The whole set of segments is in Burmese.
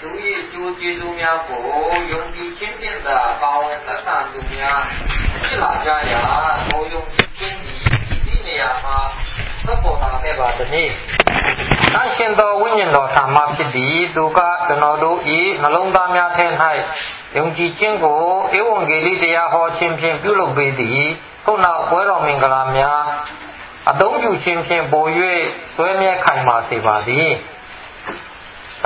သူ၏ကျိုးကျေးဇူးများကိုယုံကြည်ခြင်းဖြင့်သာပါဝင်ဆက်ဆံသူများဖြစ်လာကြရာထိုယုံကြည်ခြင်းသည်ဒီနေရာမှာသက်ပေါ်လာခဲ့ပါသည်။တန်ရှင်သောဝိညာဉ်တော်ထာမဖြစ်သည်သူကကျွန်တော်တို့၏နှလုံးသားများထဲ၌ယုံကြည်ခြင်းကိုဧဝံဂေလိတရားဟောခြင်းဖြင့်ပြုလုပ်ပေးသည်။ခုနောက်ပွဲတော်မင်္ဂလာများအသုံးပြုခြင်းဖြင့်ပို၍ဆွဲမြဲခိုင်မာစေပါသည်။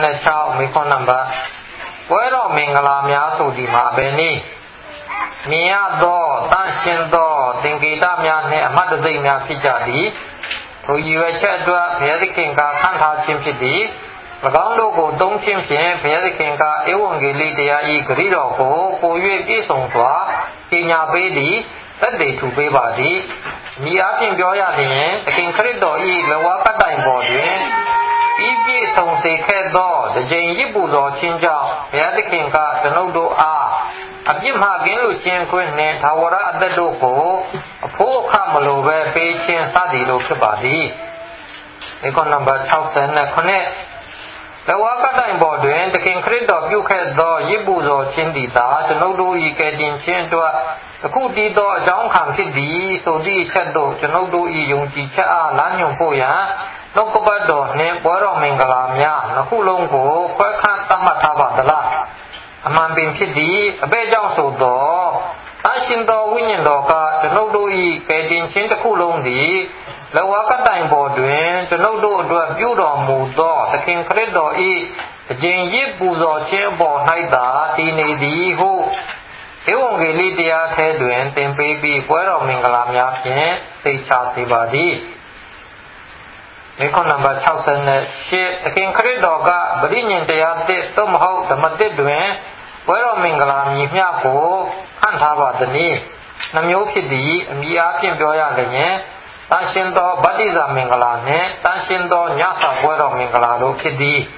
66မိခွန်းနံပါတ်ပွဲတော်မင်္ဂလာများဆိုသည်မှာဘယ်နည်းမြင်ရသောတန်ရှင်သောသင်္ကေတများနှင့်အမှတ်တစိမ့်များဖြစ်ကြသည်။ထိုရည်ရွယ်ချက်အတွက်ဘုရားသခင်ကခန့်ထားခြင်းဖြစ်သည်။၎င်းတို့ကိုသုံးခြင်းဖြင့်ဘုရားသခင်ကဧဝံဂေလိတရား၏ဂရုတော်ကိုပို၍ပြည့်စုံစွာပညာပေးသည်သက်သေထူပေးပါသည်။ဤအပြင်ပြောရလျင်သခင်ခရစ်တော်၏လက်ဝါးကတိုင်ပေါ်တွင်ပြည့်စုံစေခဲ့သောတကြိမ်ရစ်ပူတော်ခြင်းကြောင့်ဘုရားသခင်ကကျွန်ုပ်တို့အားအပြစ်မှကင်းလွတ်ခြင်းခွင့်နှင့်သာဝရအသက်တို့ကိုအဖို့အခမလိုပဲပေးခြင်းစသည်တို့ဖြစ်ပါသည်။ဧကနံပါတ်69လက်ဝါးကတိုင်ပေါ်တွင်သခင်ခရစ်တော်ပြုခဲ့သောရစ်ပူတော်ခြင်းသည်သာကျွန်ုပ်တို့၏ကယ်တင်ခြင်းအတွက်အခုတည်သောအကြောင်းခံဖြစ်သည်ဆိုသည့်အချက်တို့ကျွန်ုပ်တို့၏ယုံကြည်ချက်အားလမ်းညွှန်ဖို့ရန်နှုတ်ကပတ်တော်နှင့်ပွဲတော်မင်္ဂလာများနှစ်ခုလုံးကိုခွဲခန့်သတ်မှတ်ထားပါသလားအမှန်ပင်ဖြစ်သည်အဘယ်ကြောင့်ဆိုသောအရှင်တော်ဝိညာဉ်တော်ကကျွန်ုပ်တို့၏ကယ်တင်ခြင်းတစ်ခုလုံးသည်လက်ဝါးကတိုင်ပေါ်တွင်ကျွန်ုပ်တို့အတွက်ပြုတော်မူသောသခင်ခရစ်တော်၏အကျင့်ရစ်ပူဇော်ခြင်းပေါ်၌သာတည်နေသည်ဟုဧဝံဂေလိတရားထဲတွင်သင်ပေးပြီးပွဲတော်မင်္ဂလာများဖြင့်သိချစေပါသည်ဧကနံပါတ်68သခင်ခရစ်တော်ကပရိညင်တရားသစ်သို့မဟုတ်ဓမ္မသစ်တွင်ပွဲတော်မင်္ဂလာမည်မျှကိုခန့်ထားပါသည်။နှမျိုးဖြစ်သည်အမည်အားဖြင့်ပြောရလျင်တန်ရှင်သောဗတ္တိဇာမင်္ဂလာနှင့်တန်ရှင်သောညစာပွဲတော်မင်္ဂလာတို့ဖြစ်သည်။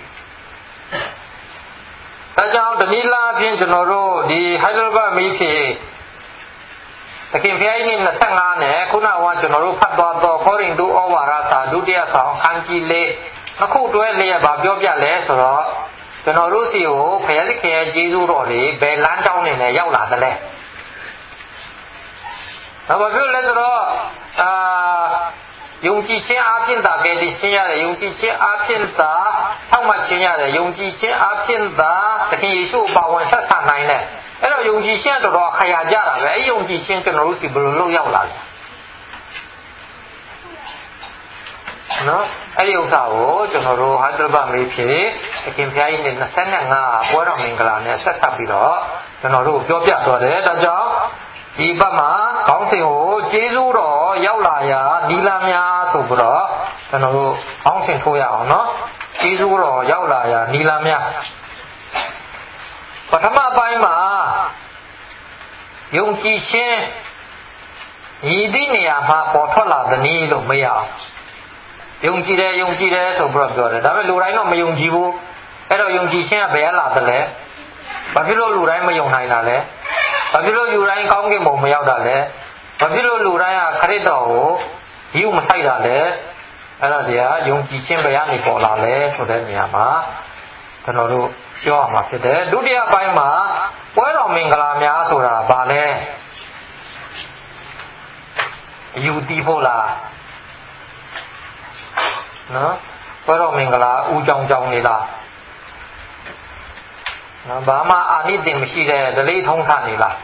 ဒါကြောင့်တနည်းအားဖြင့်ကျွန်တော်တို့ဒီဟိုက်ဒယ်ဘတ်မိဖြစ်သခင်ဖျားကြီး25နဲ့ခုနကကျွန်တော်တို့ဖတ်သွားသောကောရိန္သုဩဝါဒစာဒုတိယဆောင်အခန်းကြီး4အခုတွဲလျက်ဗာပြောပြလဲဆိုတော့ကျွန်တော်တို့စီကိုဘုရားသခင်ရဲ့ကျေးဇူးတော်တွေဘယ်လမ်းကြောင်းနဲ့ရောက်လာသလဲ။ဘာဖြစ်လဲဆိုတော့ယုံကြည်ခြင်းအပြင်သာကယ်တင်ခြင်းရတယ်ယုံကြည်ခြင်းအပြင်သာထောက်မှတ်ခြင်းရတယ်ယုံကြည်ခြင်းအပြင်သာသခင်ယေရှုပါဝင်ဆက်ဆံနိုင်တယ်အဲ့တော့ယုံကြည်ခြင်းတော်တော်ခရာကြတာပဲအဲ့ယုံကြည်ခြင်းကျွန်တော်တို့ဒီဘယ်လိုလုပ်ရောက်လာလဲနော်အဲ့ဒီဥစ္စာကိုကျွန်တော်တို့ဟာတရပမေးဖြစ်သခင်ဖျားကြီးနဲ့25ပွဲတော်မင်္ဂလာနဲ့ဆက်ဆက်ပြီးတော့ကျွန်တော်တို့ပြောပြသွားတယ်ဒါကြောင့်ဒီဘက်မှာခေါင်းစဉ်ကိုကျေးဇူးတော်ရောက်လာရာနီလာများဆိုပြီးတော့ကျွန်တော်တို့ခေါင်းစဉ်ထိုးရအောင်နော်ကျေးဇူးတော်ရောက်လာရာနီလာများပထမပိုင်းမှာယုံကြည်ခြင်းရည်သည့်နေရာမှာပေါ်ထွက်လာသည်နည်းလို့မရအောင်ယုံကြည်တယ်ဆိုပြီးတော့ပြောတယ်ဒါပေမဲ့လူတိုင်းတော့မယုံကြည်ဘူးအဲ့တော့ယုံကြည်ခြင်းကဘယ်လာသလဲဘာဖြစ်လို့လူတိုင်းမယုံနိုင်တာလဲဘာဖြစ်လို့လူတိုင်းကောင်းကင်ဘုံမရောက်တာလဲဘာဖြစ်လို့လူတိုင်းကခရစ်တော်ကိုယူမဆိုင်တာလဲအဲ့တော့ဒီကယုံကြည်ခြင်းဘယ်ကနေပေါ်လာလဲဆိုတဲ့နေရာမှာကျွန်တော်တို့ပြောရမှာဖြစ်တယ်ဒုတိယပိုင်းမှာပွဲတော်မင်္ဂလာများဆိုတာဘာလဲအယူတည်ဖို့လားနော်ပွဲတော်မင်္ဂလာဦးကြောင်နေလားနော်ဘာမှအာနိသင်မရှိတဲ့ဒလိထုံးထနေလား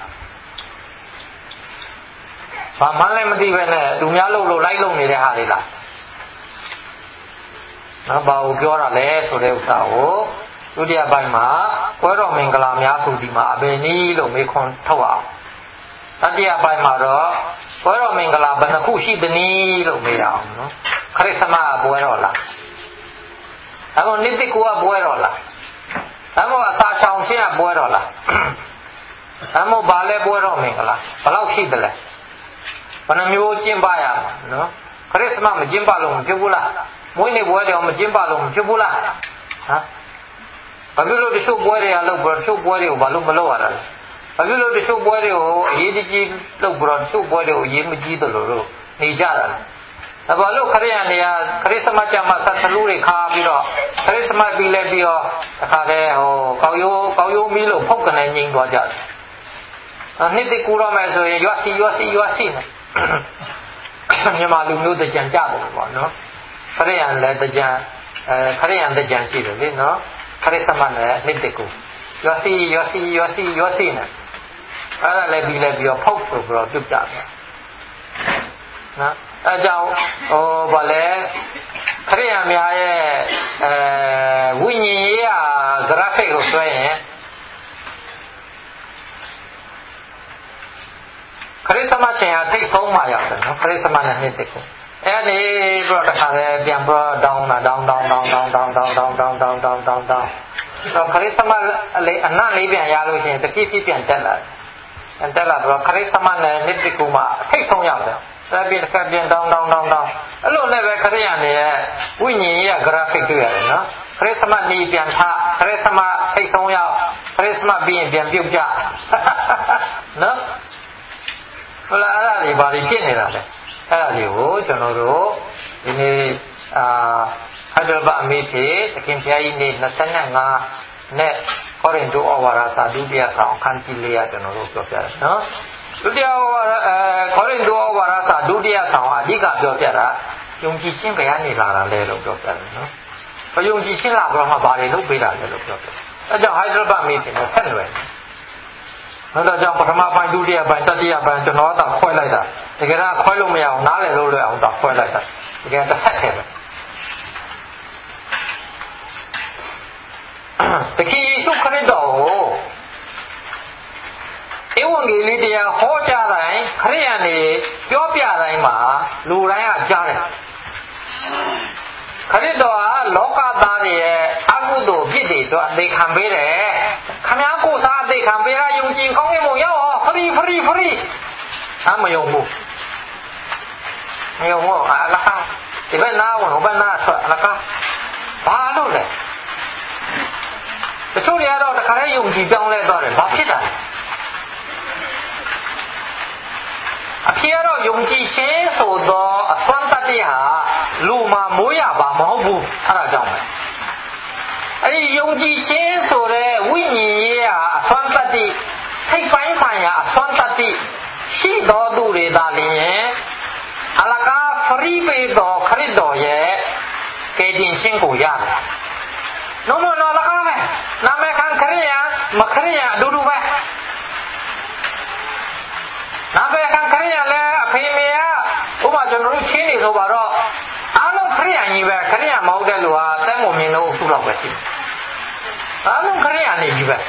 ဘာမှလည်းမသိပဲနဲ့သူများလှုပ်လိုက်လုံနေတဲ့ဟာတွေလားနော်ဘာကိုပြောတာလဲဆိုတဲ့ဥစ္စာကိုဒုတိယပိုင်းမှာပွဲတော်မင်္ဂလာများဆိုဒီမှာအဘယ်နည်းလို့မေးခွန်းထုတ်အောင်တတိယပိုင်းမှာတော့ပွဲတော်မင်္ဂလာဘယ်နှခုရှိသနည်းလို့မေးအောင်နော်ခရစ်စမတ်ပွဲတော်လားဒါမှမဟုတ်နိတိကိုကပွဲတော်လားဒါမှမဟုတ်အစာချောင်ခြင်းကပွဲတော်လားဒါမှမဟုတ်ဘာလဲပွဲတော်မင်္ဂလာဘယ်လောက်ရှိသလဲဘယ်နှမျိုးကျင့်ပရမှာနော်ခရစ်စမတ်မကျင့်ပလို့မဖြစ်ဘူးလားမွေးနေ့ပွဲတော်မကျင့်ပလို့မဖြစ်ဘူးလားဟမ်ဘာဖြစ်လို့တချို့ပွဲတွေကလုပ်ပြီးတချို့ပွဲတွေကိုဘာလို့မလုပ်ရတာလဲဘာဖြစ်လို့တချို့ပွဲတွေကိုအရေးကြီးလုပ်ပြီးတချို့ပွဲတွေကိုအရေးမကြီးသလိုလို့နေကြတာလဲဘာလို့ခရိယန်တွေကခရစ်စမတ်ကြမှာဆက်သလူတွေခါပြီးတော့ခရစ်စမတ်ပြီးလဲပြီးတော့တခါတည်းကောက်ရိုးမီးလို့ဖုတ်ကနေငိမ့်သွားကြတယ်နှစ်တကူတော့မယ်ဆိုရင်ရွာစီနဲ့မြန်မာလူမျိုးတကြံကြတယ်ပေါ့နော်ခရိယန်လည်းတကြံခရိယန်တကြံရှိတယ်လေနော်ခရစ်စမတ်နဲ့နှစ်တကူရွာစီနဲ့အဲ့ဒါလည်းပြီးတော့ဖုတ်ဆိုပြီးတော့ပြုတ်ကြတယ်နော်အဲကြောင့်ဘာလဲခရိယန်များရဲ့ဝိညာဉ်ရေးရာ graphic ကိုဆွဲရင်ခရစ်စမတ်ချင်းဟာထိတ်ဆုံးမှရောက်တယ်နော်ခရစ်စမတ်နဲ့နှစ်တကူအဲဒီပြီးတော့တခါလဲပြန်ပြီးတော့တောင်းတော့ခရစ်စမတ်အနံ့လေးပြန်ရလို့ရှိရင်တတိပြပြန်တက်လာပြီးတော့ခရစ်စမတ်နဲ့နှစ်တကူမှာထိတ်ဆုံးရောက်တယ်ဆက်ပြန်တောင်းအဲ့လိုနဲ့ပဲခရိယန်တွေရဲ့ဝိညာဉ်ရေး graphic တွေ့ရတယ်နော်ခရစ်စမတ်နေ့ပြန်ထခရစ်စမတ်ထိတ်ဆုံးရောက်ခရစ်စမတ်ပြီးရင်ပြန်ပြုတ်ကြနော်ဘယ်လားအဲ့ဒါတွေဘာတွေဖြစ်နေတာလဲအဲ့ဒါတွေကိုကျွန်တော်တို့ဒီနေ့ဟိုက်ဒရဘတ်အမေဖြစ်သခင်ဖျားကြီးနေ့25နဲ့ကောရိန္သုဩဝါဒစာဒုတိယဆောင်အခန်းကြီး4ကျွန်တော်တို့ပြောပြတယ်နော်ဒုတိယခေါရိန္သုဩဝါဒစာဒုတိယဆောင်အဓိကပြောပြတာယုံကြည်ခြင်းဘယ်ကနေလာတာလဲလို့ပြောပြတယ်နော်။ယုံကြည်ခြင်းလာတော့မှဘာတွေလုပ်ပေးတာလဲလို့ပြောပြတယ်။အဲကြောင့်ဟိုက်ဒရဘတ်မေးတယ်ဆက်လွယ်။နောက်တော့ကြောင့်ပထမပိုင်းဒုတိယပိုင်းတတိယပိုင်းကျွန်တော်တော့ခွဲလိုက်တာ။တကယ်တော့ခွဲလို့မရအောင်နားလည်လို့လွယ်အောင်တော့ခွဲလိုက်တာ။တကယ်တစ်ဆက်ထဲပဲ။တခင်ယေရှုခရစ်တော်ကိုဧဝံဂေလိတရားဟောကြားတိုင်းခရိယန်တွေပြောပြတိုင်းမှာလူတိုင်းကကြားတယ်ခရစ်တော်ကလောကသားတွေရဲ့အကုသိုလ်ဖြစ်တွေတော့အသေးခံပေးတယ်ခမည်းကိုစားအသေးခံပေးရယုံကြည်ကောင်းကင်ဘုံရောက်ဟောဖရီမယုံဘူးအလကားဒီဘက်နာဝင်ဟိုဘက်နာထွက်အလကားဘာလို့လဲတချို့တွေကတော့တခါတည်းယုံကြည်ပြောင်းလဲသွားတယ်ဘာဖြစ်တာလဲအဖြစ်ကတော့ယုံကြည်ခြင်းဆိုသောအစွမ်းတတ္တိဟာလူမှာမိုးရပါမဟုတ်ဘူးအဲ့ဒါကြောင့်ပဲအဲ့ဒီယုံကြည်ခြင်းဆိုတဲ့ဝိညာဉ်ရေးဟာအစွမ်းတတ္တိထိပ်ပိုင်းဆိုင်ရာအစွမ်းတတ္တိရှိတော်သူတွေသာလျှင်အလကားဖရီးပေးတော်ခရစ်တော်ရဲ့ကယ်တင်ခြင်းကိုရတယ်နော်လကားပဲနာမည်ခံခရိယာမခရိယာအတူတူပဲနာမည်ခံခရိယာလည်းအဖေမေကဥပမာကျွန်တော်တို့ချင်းနေဆိုပါတော့အားလုံးခရိယာကြီးပဲခရိယာမဟုတ်တဲ့လူဟာတန်းကိုမြင်လို့အခုတော့ပဲရှိအားလုံးခရိယာနေကြီးပဲ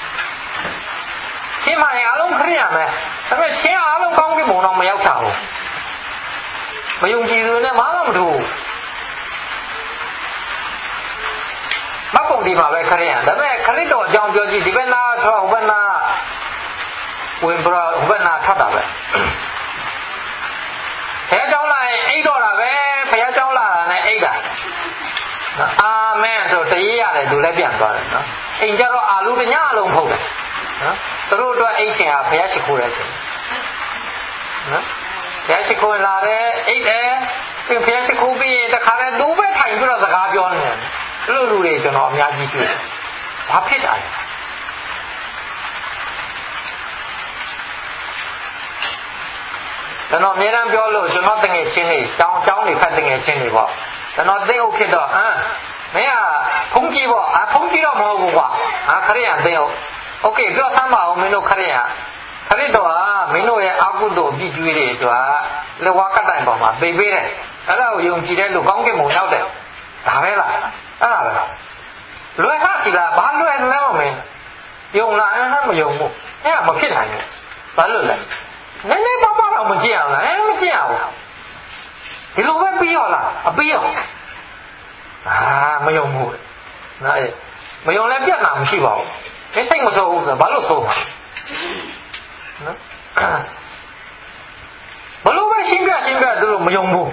ချင်းမရင်အားလုံးခရိယာပဲဒါပေမဲ့ချင်းအားလုံးကောင်းကင်ဘုံတော့မရောက်တာဘူးမယုံကြည်သူနဲ့ဘာမှမတူမပုံဒီမှာပဲခရိယာဒါပေမဲ့ခရစ်တော်အကြောင်းပြောကြည့်ဒီဘက်နာထွက်ဟိုဘက်နာဝင်ဘရဟိုဘက်နာထပ်တာပဲဘုရားကြောင်းလာရင်အိတ်တော့တာပဲဘုရားကြောင်းလာတာနဲ့အိတ်တာအာမင်ဆိုတရေးရတယ်သူလည်းပြန်သွားတယ်နော်အိမ်ကြတော့အာလူတညအလုံးဖုတ်တယ်နော်သူတို့အတွက်အိတ်ချင်ဟာဘုရားရှိခိုးတယ်ဆိုနော်ဘုရားရှိခိုးလာတယ်အိတ်တယ်သူဘုရားရှိခိုးပြီးရင်တခါတည်းသူပဲထိုင်ပြီးတော့စကားပြောနေတယ်လူတွေကျွန်တော်အများကြီးတွေ့တယ်ဘာဖြစ်တာလဲကျွန်တော်အများအားပြောလို့ကျွန်တော်တငယ်ချင်းတွေတောင်းနေဖက်တငယ်ချင်းတွေပေါ့ကျွန်တော်သိဟုတ်ဖြစ်တော့မင်းကဖုန်းကြီးပေါ့ဖုန်းကြီးတော့မဟုတ်ဘူးကွာခရိယာသိဟုတ်โอเคပြောသမ်းပါအောင်မင်းတို့ခရိယာခရစ်တော်ကမင်းတို့ရဲ့အကုသိုလ်ပြည့်ကျွေးတွေအတွက်လေဝါကတိုင်ပေါ်မှာသိပေးတယ်အဲ့ဒါကိုယုံကြည်တဲ့လူကောင်းကင်ဘုံရောက်တယ်ဒါပဲလားအဲ့ဒါပဲလွယ်ခါစီလားဘာလွယ်လဲမင်းယုံလားမယုံဘူးအဲ့ဒါမဖြစ်နိုင်ဘူးဘာလို့လဲနည်းနည်းတော့မကြည့်အောင်လားမကြည့်အောင်ဒီလိုပဲပြီးရောလားအပြီးရောမယုံဘူးနော်မယုံလဲပြတ်တာမရှိပါဘူးမင်းစိတ်မဆိုးဘူးဆိုဘာလို့ဆိုးမှာနော်ဘလို့ပဲရှင်းပြသူတို့မယုံဘူး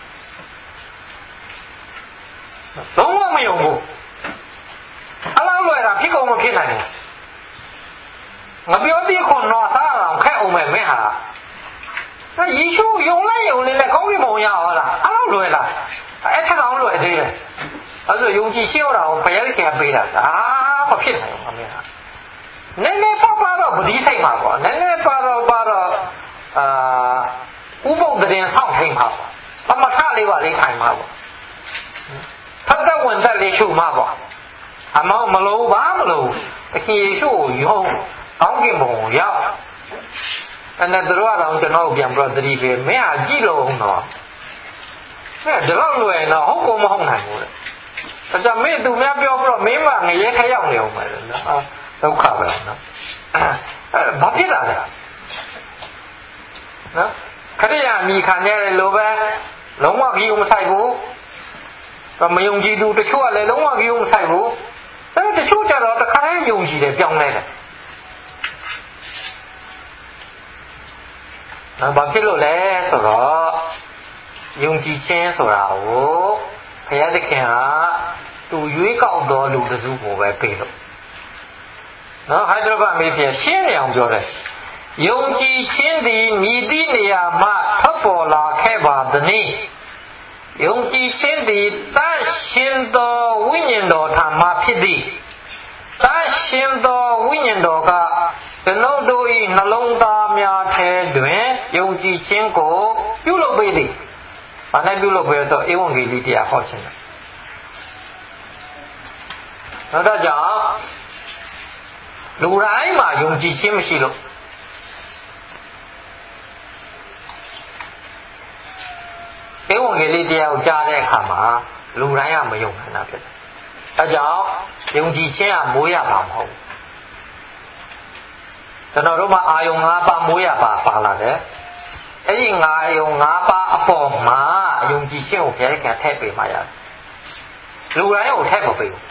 လုံးဝမယုံဘူးအလားလွယ်တာဖြစ်ကုန်မဖြစ်နိုင်ဘူးငါပြောပြီးခွန်တော့သားအောင်ခက်အောင်မယ်မင်းဟာယေရှုယုံလိုက်ယုံလေးနဲ့ကောင်းကင်ဘုံရဟောလားအဲ့လိုလွယ်လားအဲ့ထက်အောင်လွယ်သေးတယ်အဲ့ဆိုယုံကြည်ရှင်းရတာကိုဘုရားသခင်ပေးတာမဖြစ်နိုင်ဘူးအမေဟာနည်းနည်းပါတော့ဗတိစိတ်မှာပေါ့နည်းနည်းပါတော့ဥပုပ်တဲ့ဆောင်းထိန်မှာပေါ့အမထလေးပါလေးထိုင်မှာပေါ့ဖတ်တဲ့ဝင်တဲ့လေးရှုမှာပေါ့အမောမလို့ပါမလို့သခင်ယေရှုကိုယုံကောင်းကင်ဘုံကိုရောက်အဲ့ဒါတို့ကတော့ကျွန်တော်ပြန်ပြီးတော့သတိပေးမင်းဟာကြည့်လို့ဟုတ်တော့အဲ့ဒါတော့လွယ်တော့ဟုတ်ကောမဟုတ်နိုင်ဘူးလေဒါကြောင့်မင်းသူများပြောပြီးတော့မင်းမငရဲခရောက်နေအောင်ပဲနော်ဒုက္ခပဲနော်ဘာဖြစ်လာလဲနော်ခရိယာမိခံရတယ်လို့ပဲလုံးဝကြီးမဆိုင်ဘူးမယုံကြည်သူတချို့ကလည်းလုံးဝကြီးမဆိုင်ဘူးအဲ့တချို့ကြတော့တခါတည်းယုံကြည်တယ်ပြောင်းလဲတယ်ဘာဖြစ်လို့လဲဆိုတော့ယုံကြည်ခြင်းဆိုတာကိုဘုရားသခင်ကသူရွေးကောက်တော်လူတစုကိုပဲပေးလို့နော်ဟိုက်ဒရဘတ်မေးဖြစ်ရှင်းနေအောင်ပြောတယ်ယုံကြည်ခြင်းသည်မြည်သည့်နေရာမှထွက်ပေါ်လာခဲ့ပါသည်။ယုံကြည်ခြင်းသည်တန်ရှင်သောဝိညာဉ်တော်ထံမှဖြစ်သည်။တန်ရှင်သောဝိညာဉ်တော်ကကျွန်ုပ်တို့၏နှလုံးသားများထဲတွင်ယုံကြည်ခြင်းကိုပြုလုပ်ပေးသည်။ဘာနဲ့ပြုလုပ်ပေးတော့ဧဝံဂေလိတရားဟောခြင်း။နောက်တော့ကြောင့်လူတိုင်းမှာယုံကြည်ခြင်းမရှိလို့ဧဝံဂေလိတရားကိုကြားတဲ့အခါမှာလူတိုင်းကမယုံနိုင်တာဖြစ်တယ်။ဒါကြောင့်ယုံကြည်ခြင်းကမိုးရပါမဟုတ်ဘူး။ကျွန်တော်တို့မှာအာယုံ၅ပါးမိုးရပါလာတယ်။အဲ့ဒီအာယုံ၅ပါးအပေါ်မှာယုံကြည်ခြင်းကိုဘုရားကထည့်ပေးမှရတယ်။လူတိုင်းကိုထည့်မပေးဘူး။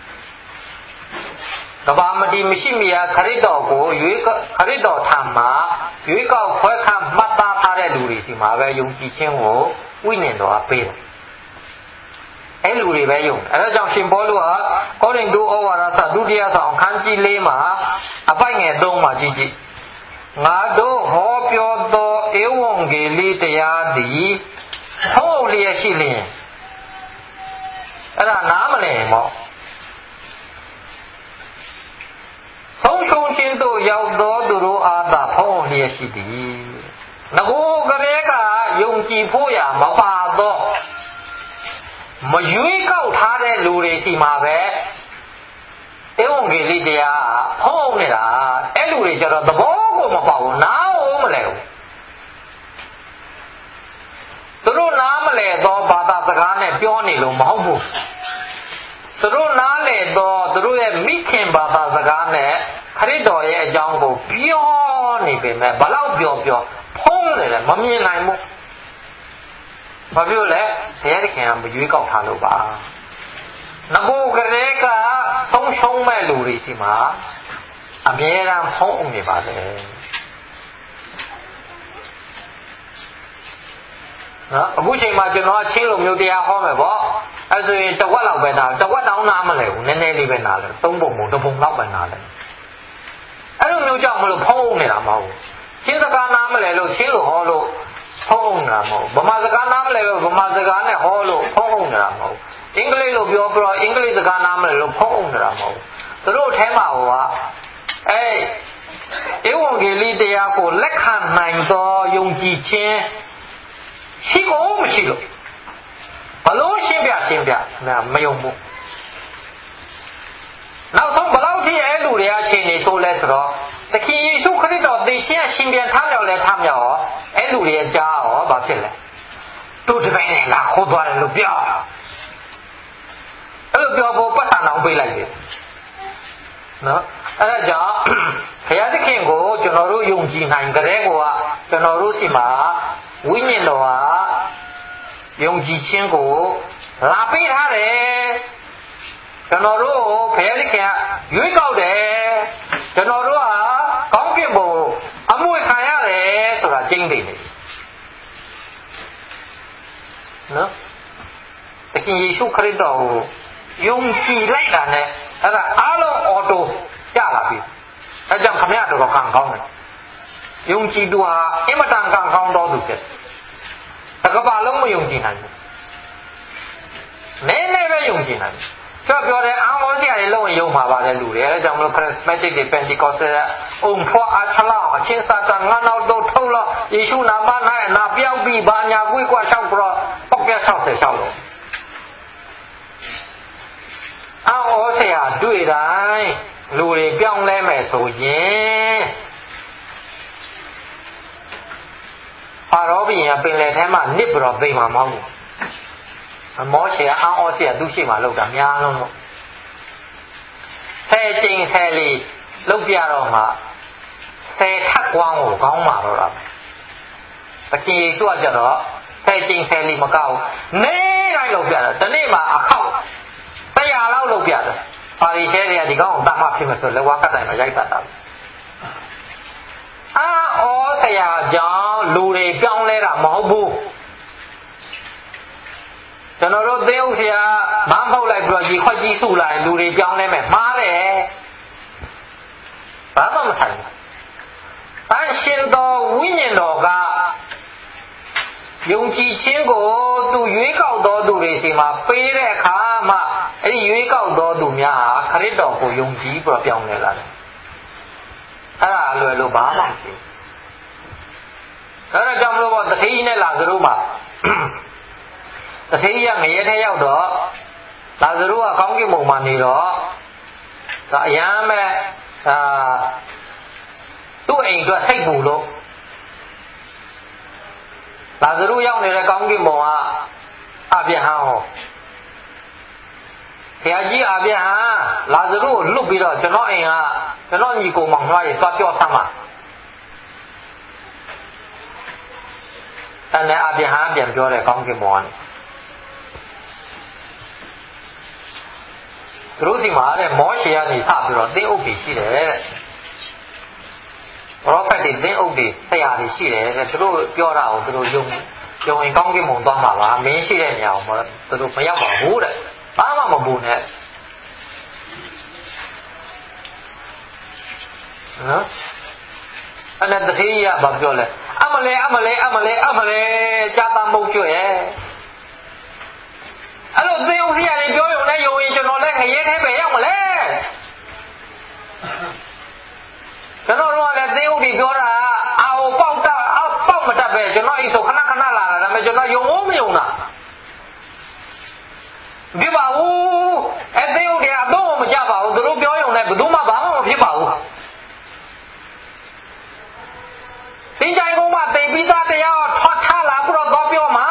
ကဘာမတိမရှိမီယာခရစ်တော်ကိုခရစ်တော်ထံမှာရွေးကောက်ခွဲခန့်မှတ်သားထားတဲ့လူတွေစီမှာပဲယုံကြည်ခြင်းကိုဝိညာဉ်တော်ကပေးတယ်။အဲလူတွေပဲယုံ။အဲဒါကြောင့်ရှင်ပေါလုဟာကောရိန္သုဩဝါဒစာဒုတိယဆောင်အခန်းကြီး၄မှာအပိုက်ငယ်၃မှာကြည့်ငါတို့ဟောပြောသောဧဝံဂေလိတရားသည်ဟုတ်လျက်ရှိလျင်အဲ့ဒါနားမလည်မော့ဆုံးရှုံးခြင်းသို့ရောက်သောသူတို့အားသာဖုံးလျက်ရှိသည်ငကိုကလေးကယုံကြည်ဖို့ရမပါတော့မရွေးကောက်ထားတဲ့လူတွေစီမှာပဲဧဝံဂေလိတရားဖုံးနေတာအဲ့လူတွေကျတော့သဘောကိုမပေါဘူးနားကိုမလဲဘူးသူတို့နားမလဲတော့ဘာသာစကားနဲ့ပြောနေလို့မဟုတ်ဘူးသူတို့နားလေတော့သူတို့ရဲ့မိခင်ဘာသာစကားနဲ့ခရစ်တော်ရဲ့အကြောင်းကိုပြောနေပေမဲ့ဘလောက်ပြောဖုံးနေတယ်မမြင်နိုင်ဘူးဘာဖြစ်လို့လဲဘုရားသခင်ကမရွေးကောက်ထားလို့ပါငကိုကလေးကဆုံးရှုံးမဲ့လူတွေရှိမှာအမြဲတမ်းဖုံးနေပါလေနော်အခုချိန်မှာကျွန်တော်ချင်းလိုမျိုးတရားဟောမယ်ပေါ့အဲဆိုရင်တဝက်လောက်ပဲနားတဝက်တောင်းနားမလဲဘူးနည်းနည်းလေးပဲနားလဲသုံးပုံတစ်ပုံလောက်ပဲနားလဲအဲ့လိုမျိုးကြောင့်မလို့ဖုံးနေတာမဟုတ်ဘူးချင်းစကားနားမလဲလို့ချင်းလိုဟောလို့ဖုံးနေတာမဟုတ်ဘူးဗမာစကားနားမလဲလို့ဗမာစကားနဲ့ဟောလို့ဖုံးနေတာမဟုတ်ဘူးအင်္ဂလိပ်လိုပြောပြီးတော့အင်္ဂလိပ်စကားနားမလဲလို့ဖုံးနေတာမဟုတ်ဘူးသူတို့အဲမှာဟောဧဝံဂေလိတရားကိုလက်ခံနိုင်သောယုံကြည်ခြင်းရှိကုန်မရှိလို့ဘလို့ရှင်းပြမယုံဘူးနောက်ဆုံးဘလောက်ထိအဲ့လူတွေအချင်းနေဆိုလဲဆိုတော့သခင်ယေရှုခရစ်တော်သေရှင်ရှင်ပြန်ထားမြောက်လဲထားမြောက်ရောအဲ့လူတွေကြားရောဘာဖြစ်လဲတို့တပည့်နဲ့လာခေါ်သွားတယ်လို့ပြောအဲ့လိုပြောဖို့ပတ်စံအောင်ပေးလိုက်တယ်နော်အဲ့ဒါကြောင့်ဘုရားသခင်ကိုကျွန်တော်တို့ယုံကြည်နိုင်ကြတဲ့ကောကျွန်တော်တို့စီမှာဝိညာဉ်တော်ဟာယုံကြည်ခြင်းကိုလာပေးထားတယ်ကျွန်တော်တို့ဘုရားသခင်ကရွေးကောက်တယ်ကျွန်တော်တို့ဟာကောင်းကင်ဘုံအမွေခံရတယ်ဆိုတာကျင်းသိနေနော်သခင်ယေရှုခရစ်တော်ကိုယုံကြည်လိုက်တာနဲ့အဲ့ဒါအားလုံးအော်တိုကျလာပြီအဲကြောင့်ခမရတော်ကောင်းတယ်ယုံကြည်သူဟာအင်မတန်ကံကောင်းတော်သူဖြစ်တယ်။ကမ္ဘာလုံးမယုံကြည်နိုင်ဘူး။နည်းနည်းပဲယုံကြည်နိုင်တယ်။ပြောတယ်အာမောဆရာတွေလုံးဝယုံမှာပါတယ်လူတွေ။အဲဒါကြောင့်မလို့ charismatic တွေ Pentecostal အုံဖွာအားထလောက်အချင်းစာတန်ငါနောက်တော့ထုတ်လို့ယေရှုနာမ၌နာပြောက်ပြီးဘာညာကွေးကွာရှောက်ပြီးတော့ပောက်ပြ60ရှောက်လို့အာမောဆရာတွေ့တိုင်းလူတွေပြောင်းလဲမယ်ဆိုရင်ဖာရောဘုရင်ကပင်လယ်ထဲမှာနစ်ပြီးတော့သိမှာမဟုတ်ဘူးအမောရှေအာဩဆရာသူရှိမှလောက်တာများလုံးလို့10ကျင်း10လီလောက်ပြတော့မှ10ထပ်ကွမ်းကိုခေါင်းမာတော့တာအကျဉ်းစွာကြတော့10ကျင်း10လီမကောက်နေတိုင်းလောက်ပြတော့ဒီနေ့မှအခောက်100လောက်လောက်ပြတယ်ပါရီရှဲတွေကဒီကောင်ကိုတတ်မှဖြစ်မယ်ဆိုလက်ဝါးကတ်တိုင်မှာရိုက်တတ်တာအာဩဆရာကြောင့်လူတွေပြောင်းလဲတာမဟုတ်ဘူးကျွန်တော်တို့သင်းဥဆရာမန်းဖောက်လိုက်ပြီးတော့ကြီးခွက်ကြီးစုလိုက်လူတွေပြောင်းလဲမယ်မှားတယ်ဘာမှမဆိုင်ဘူးအရှင်တော်ဝိညာဉ်တော်ကယုံကြည်ခြင်းကိုသူရွေးကောက်တော်သူတွေစီမှာပေးတဲ့အခါမှအဲ့ဒီရွေးကောက်တော်သူများဟာခရစ်တော်ကိုယုံကြည်ပြီးတော့ပြောင်းလဲလာတယ်အဲ့ဒါအလွယ်လို့ဘာမှမရှိဘူးအဲ့ဒါကြောင့်မလို့တထေးကြီးနဲ့လာဇရုမှာတထေးကြီးကငရဲထဲရောက်တော့လာဇရုကကောင်းကင်ဘုံမှာနေတော့အရမ်းပဲသူ့အိမ်အတွက်စိတ်ပူလို့လာဇရုရောက်နေတဲ့ကောင်းကင်ဘုံကအဗြဟံဟောဘုရားကြီးအဗြဟံလာဇရုကိုလွတ်ပြီးတော့ကျွန်တော်အိမ်ကကျွန်တော်ညီကိုမောင်နှမတွေသွားပြောဆမ်းပါအဲ့နဲ့အဗြဟံပြန်ပြောတယ်ကောင်းကင်ဘုံကနေသူတို့ဒီမှာတဲ့မောရှေကနေစပြီးတော့သင်းအုပ်တွေရှိတယ်တဲ့ပရောဖက်တွေသင်းအုပ်တွေဆရာတွေရှိတယ်တဲ့သူတို့ပြောတာကိုသူတို့ယုံရင်ကောင်းကင်ဘုံသွားမှာပါမင်းရှိတဲ့နေရာကိုသူတို့မရောက်ပါဘူးတဲ့ဘာမှမပူနဲ့နော်အဲ့ဒါတတိယဘာပြောလဲအမလဲကြာတာမဟုတ်ကြွရဲ့အဲ့လိုသင်ဦးစီးရတယ်ပြောရုံနဲ့ယုံရင်ကျွန်တော်လည်းငရဲထဲပဲရောက်မလဲကျွန်တော်တို့ကလည်းသင်ဦးတွေပြောတာအာဟိုပေါက်မတတ်ပဲကျွန်တော်အိမ်ဆိုခဏလာတာဒါပေမဲ့ကျွန်တော်ယုံမယုံတာပြပါဘူးအဲ့သင်ဦးတွေအတော့မကြပါဘူးသူတို့ပြောရုံနဲ့ဘယ်သူမှဘာမှမဖြစ်ပါဘူးသင်္ကြန်ကုန်းမှာတိတ်ပြီးသားတရားထွက်ထလာပြီးတော့ပြောမှာ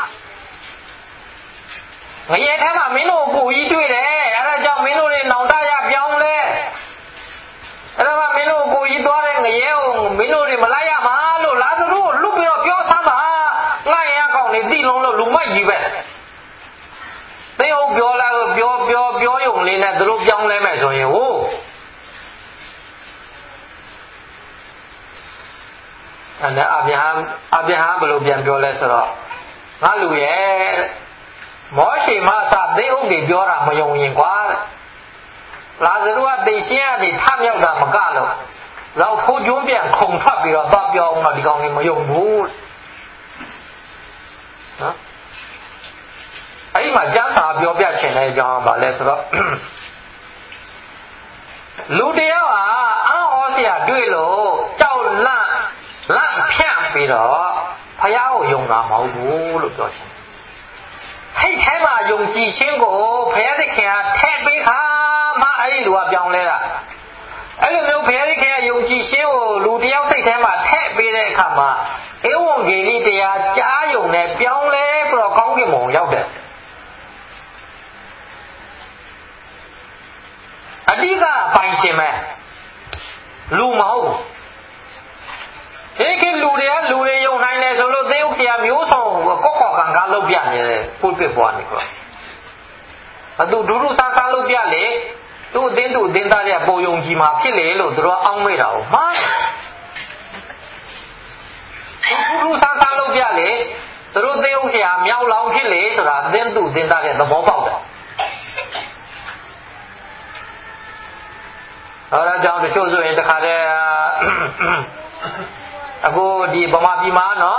ငရဲထဲမှာမင်းတို့ကိုကြီးတွေ့တယ်အဲ့ဒါကြောင့်မင်းတို့တွေနောင်တရပြောင်းလဲအဲ့ဒါမှမင်းတို့ကိုကြီးသွားတဲ့ငရဲကိုမင်းတို့တွေမလိုက်ရမှာလို့လာသလိုလွတ်ပြီးတော့ပြောဆမ်းပါငှားရင်အကောင်တွေသိလုံးလို့လူမိုက်ကြီးပဲသင်ဟုတ်ပြောလာပြောရုံလေးနဲ့သူတို့ပြောင်းလဲမယ်ဆိုရင်ဟိုအဲ့ဒါအဗြဟံဘယ်လိုပြန်ပြောလဲဆိုတော့ငါလူရဲ့မောရှေမအစသင်းအုပ်တွေပြောတာမယုံရင်ကွာလာဇရုကတိတ်ရှင်းရတယ်ထမြောက်တာမကလို့လောက်ဖိုးကျွန်းပြန်ခုံထွက်ပြီးတော့သွားပြောအောင်တော့ဒီကောင်ကြီးမယုံဘူးနော်အဲ့ဒီမှာကျမ်းစာပြောပြချင်တဲ့အကြောင်းကဘာလဲဆိုတော့လူတယောက်ဟာအော်ဩစရာတွေ့လို့ကြောက်လန့်ဖြန့်ပြီးတော့ဖယားကိုယုံတာမဟုတ်ဘူးလို့ပြောချင်စိတ်ထဲမှာယုံကြည်ခြင်းကိုဘုရားသခင်ကထည့်ပေးခါမှအဲ့ဒီလူကပြောင်းလဲတာအဲ့လိုမျိုးဘုရားသခင်ကယုံကြည်ခြင်းကိုလူတယောက်စိတ်ထဲမှာထည့်ပေးတဲ့အခါမှာဧဝံဂေလိတရားကြားယုံနဲ့ပြောင်းလဲပြီးတော့ကောင်းကင်ဘုံရောက်တယ်အဓိကပိုင်ရှင်မဲ့လူမဟုတ်ဒီကလူတွေယုံနိုင်တယ်ဆိုလို့သေဥက္ကရာမျိုးစုံကော့ကန်ကားလုပ်ပြနေတယ်ပုတ်ပစ်ပွားနေကောအတူဒုရုစားစားလုပ်ပြလေသူ့အတင်းသားတွေကပုံယုံကြည်မှာဖြစ်လေလို့သူတို့အောင်းမိတာဟုတ်မှားဒုရုစားစားလုပ်ပြလေသူတို့သေဥက္ကရာမြောက်လောင်ဖြစ်လေဆိုတာအတင်းသားတဲ့သဘောပေါက်တယ်အဲဒါကြောင့်တချို့ဆိုရင်တခါတည်း Aku di Bama Bima no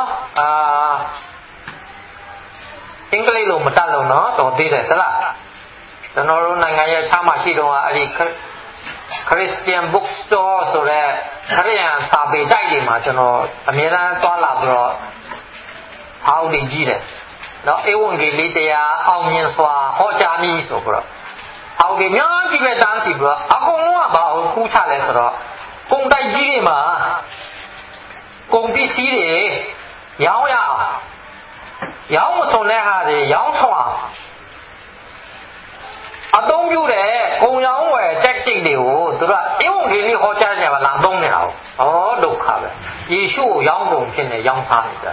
English lo mata lo no to ti de tala Chano nanga ya chama shi dong ali Christian bookstore ဆိုတဲ့ခရစ်ယာန်စာပေတိုက်တွေမှာကျွန်တော်အများအားသွားလာပြီးတော့ဟောင်းနေကြီးတယ်နော်ဧဝံဂေလိတရားအောင်မြင်စွာဟောကြားနည်းဆိုပြီးတော့ဟောင်းကြီးများကြီးပဲတန်းစီပြီးတော့အကုန်လုံးကဘာကိုကူးချလဲဆိုတော့ကုန်တိုက်ကြီးတွေမှာကုန်ပစ္စည်းတွေရောင်းရအောင်ရောင်းမစုံတဲ့ဟာတွေရောင်းဆောင်အောင်အသုံးပြုတဲ့ကုန်ရောင်းဝယ် tactic တွေကိုသူတို့ကဧဝံဂေလိဟောကြားနေမှာလာသုံးနေတာ哦ဒုက္ခပဲယေရှုကိုရောင်းကုန်ဖြစ်နေရောင်းစားနေတာ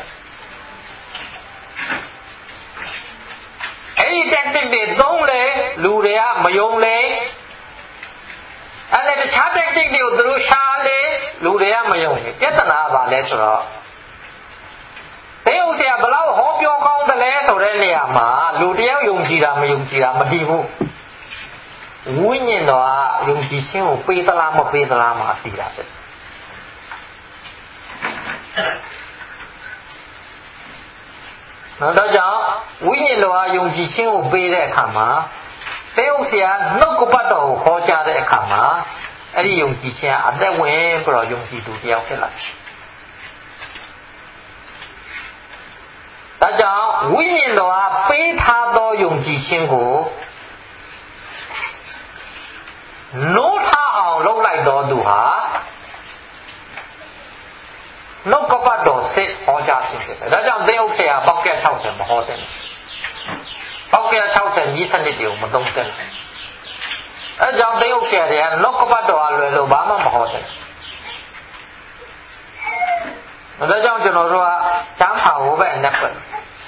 အဲ့ဒီ tactic တွေသုံးလေလူတွေကမယုံလေအဲ့ဒါတခြား tactic တွေကိုသူတို့ရှာလေလူတွေကမယုံလေပြဿနာကဘာလဲဆိုတော့တေဥစ္စာဘလောက်ဟောပြောကောင်းတယ်လဲဆိုတဲ့နေရာမှာလူတယောက်ယုံကြည်တာမယုံကြည်တာမတည်ဘူးဝိညာဉ်တော်ကယုံကြည်ခြင်းကိုပေးသလားမပေးသလားမှသိတာပဲနောက်တော့ကြောင့်ဝိညာဉ်တော်ကယုံကြည်ခြင်းကိုပေးတဲ့အခါမှာတေဥစ္စာနှုတ်ကပတ်တော်ကိုခေါ်ကြတဲ့အခါမှာအဲ့ဒီယုံကြည်ခြင်းအသက်ဝင်ပြီးတော့ယုံကြည်သူတယောက်ဖြစ်လာဒါကြောင့်ဝိညာဉ်တော်ကပေးထားသောယုံကြည်ခြင်းကိုနိုးထအောင်လုပ်လိုက်တော်သူဟာနှုတ်ကပတ်တော်စစ်ဟောကြားခြင်းဖြစ်တယ်ဒါကြောင့်သင်ဥစ္စာပေါက်က60မဟောတဲ့ပေါက်က60ကြီးစနစ်တွေကိုမသုံးတဲ့အဲကြောင့်သင်ဥစ္စာတွေကနှုတ်ကပတ်တော်အလွယ်လို့ဘာမှမဟောတဲ့ဒါကြောင့်ကျွန်တော်တို့ကကျမ်းစာကိုပဲအနက်ပဲ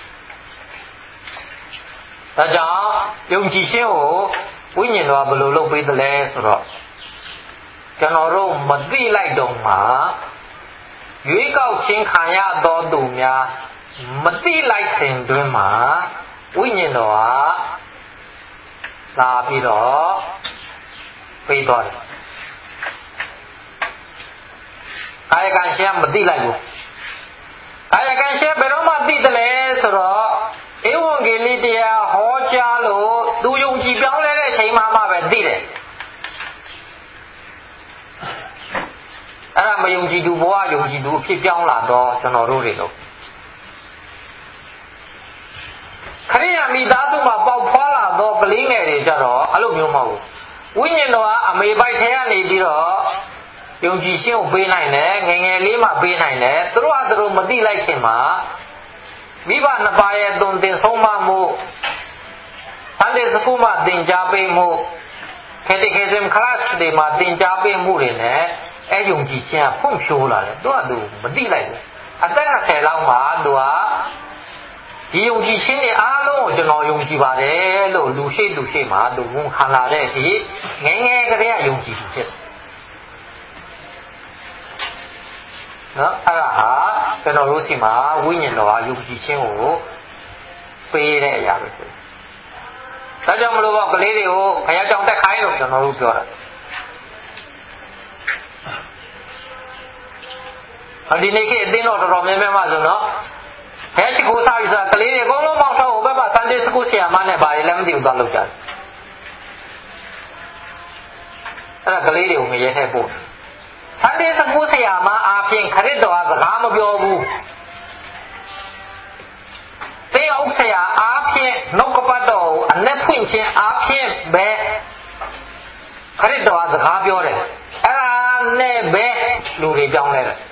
ဒါကြောင့်ယုံကြည်ခြင်းကိုဝိညာဉ်တော်ဘယ်လိုလုပ်ပေးသလဲဆိုတော့ကျွန်တော်တို့မသိလိုက်တော့မှရွေးကောက်ခြင်းခံရသောသူများမသိလိုက်စဉ်တွင်မှာဝိညာဉ်တော်ကလာပြီးတော့ပေးသွားတယ်ကာယကံရှင်မသိလိုက်ဘူးကာယကံရှင်ဘယ်တော့မှသိတယ်လဲဆိုတော့ဧဝံဂေလိတရားဟောကြားလို့သူယုံကြည်ပြောင်းလဲတဲ့အချိန်မှပဲသိတယ်အဲ့ဒါမယုံကြည်သူဘဝယုံကြည်သူအဖြစ်ပြောင်းလာတော့ကျွန်တော်တို့တွေလို့ခရိယာမိသားစုမှာပေါက်ဖွာလာတော့ကလေးငယ်တွေကြတော့အဲ့လိုမျိုးမဟုတ်ဘူးဝိညာဉ်တော်ကအမေပိုက်ထဲကနေပြီးတော့ယုံကြည်ခြင်းကိုပေးနိုင်တယ်ငယ်ငယ်လေးမှပေးနိုင်တယ်သူတို့ကသူတို့မသိလိုက်ခင်မှာမိဘနှစ်ပါးရဲ့တုံတင်ဆုံးမမှုဆန်ဒေးစကူမှာသင်ကြားပေးမှုCatechism class တွေမှာသင်ကြားပေးမှုတွေနဲ့အဲယုံကြည်ခြင်းကဖွံ့ဖြိုးလာတယ်သူကသူမသိလိုက်ဘူးအသက်20လောက်မှာသူကဒီယုံကြည်ခြင်းတွေအားလုံးကိုကျွန်တော်ယုံကြည်ပါတယ်လို့လူရှိမှာသူဝန်ခံလာတဲ့အထိငယ်ငယ်ကတည်းကယုံကြည်သူဖြစ်နော်အဲ့ဒါဟာကျွန်တော်တို့စီမှာဝိညာဉ်တော်ကယုံကြည်ခြင်းကိုပေးတဲ့အရာပဲဖြစ်ဒါကြောင့်မလို့ကလေးတွေကိုဘုရားကြောင့်တက်ခိုင်းလို့ကျွန်တော်တို့ပြောတာဒီနေ့ကအတင်းတော်တော်များများမှဆိုတော့ဘုရားရှိခိုးစားပြီးဆိုတာကလေးတွေအကုန်လုံးပေါင်းတော့ဘက်မှာ Sunday School ဆရာမနဲ့ပါလေလည်းမသိဘူးသွားလုပ်ကြတယ်အဲ့ဒါကလေးတွေကိုငရဲထဲပို့Sunday School ဆရာမအားဖြင့်ခရစ်တော်ကစကားမပြောဘူးတေဥစ္စာအားဖြင့်နှုတ်ကပတ်တော်အနက်ဖွင့်ခြင်းအားဖြင့်ပဲခရစ်တော်ကစကားပြောတယ်အဲ့ဒါနဲ့ပဲလူတွေကြောင်းလဲတယ်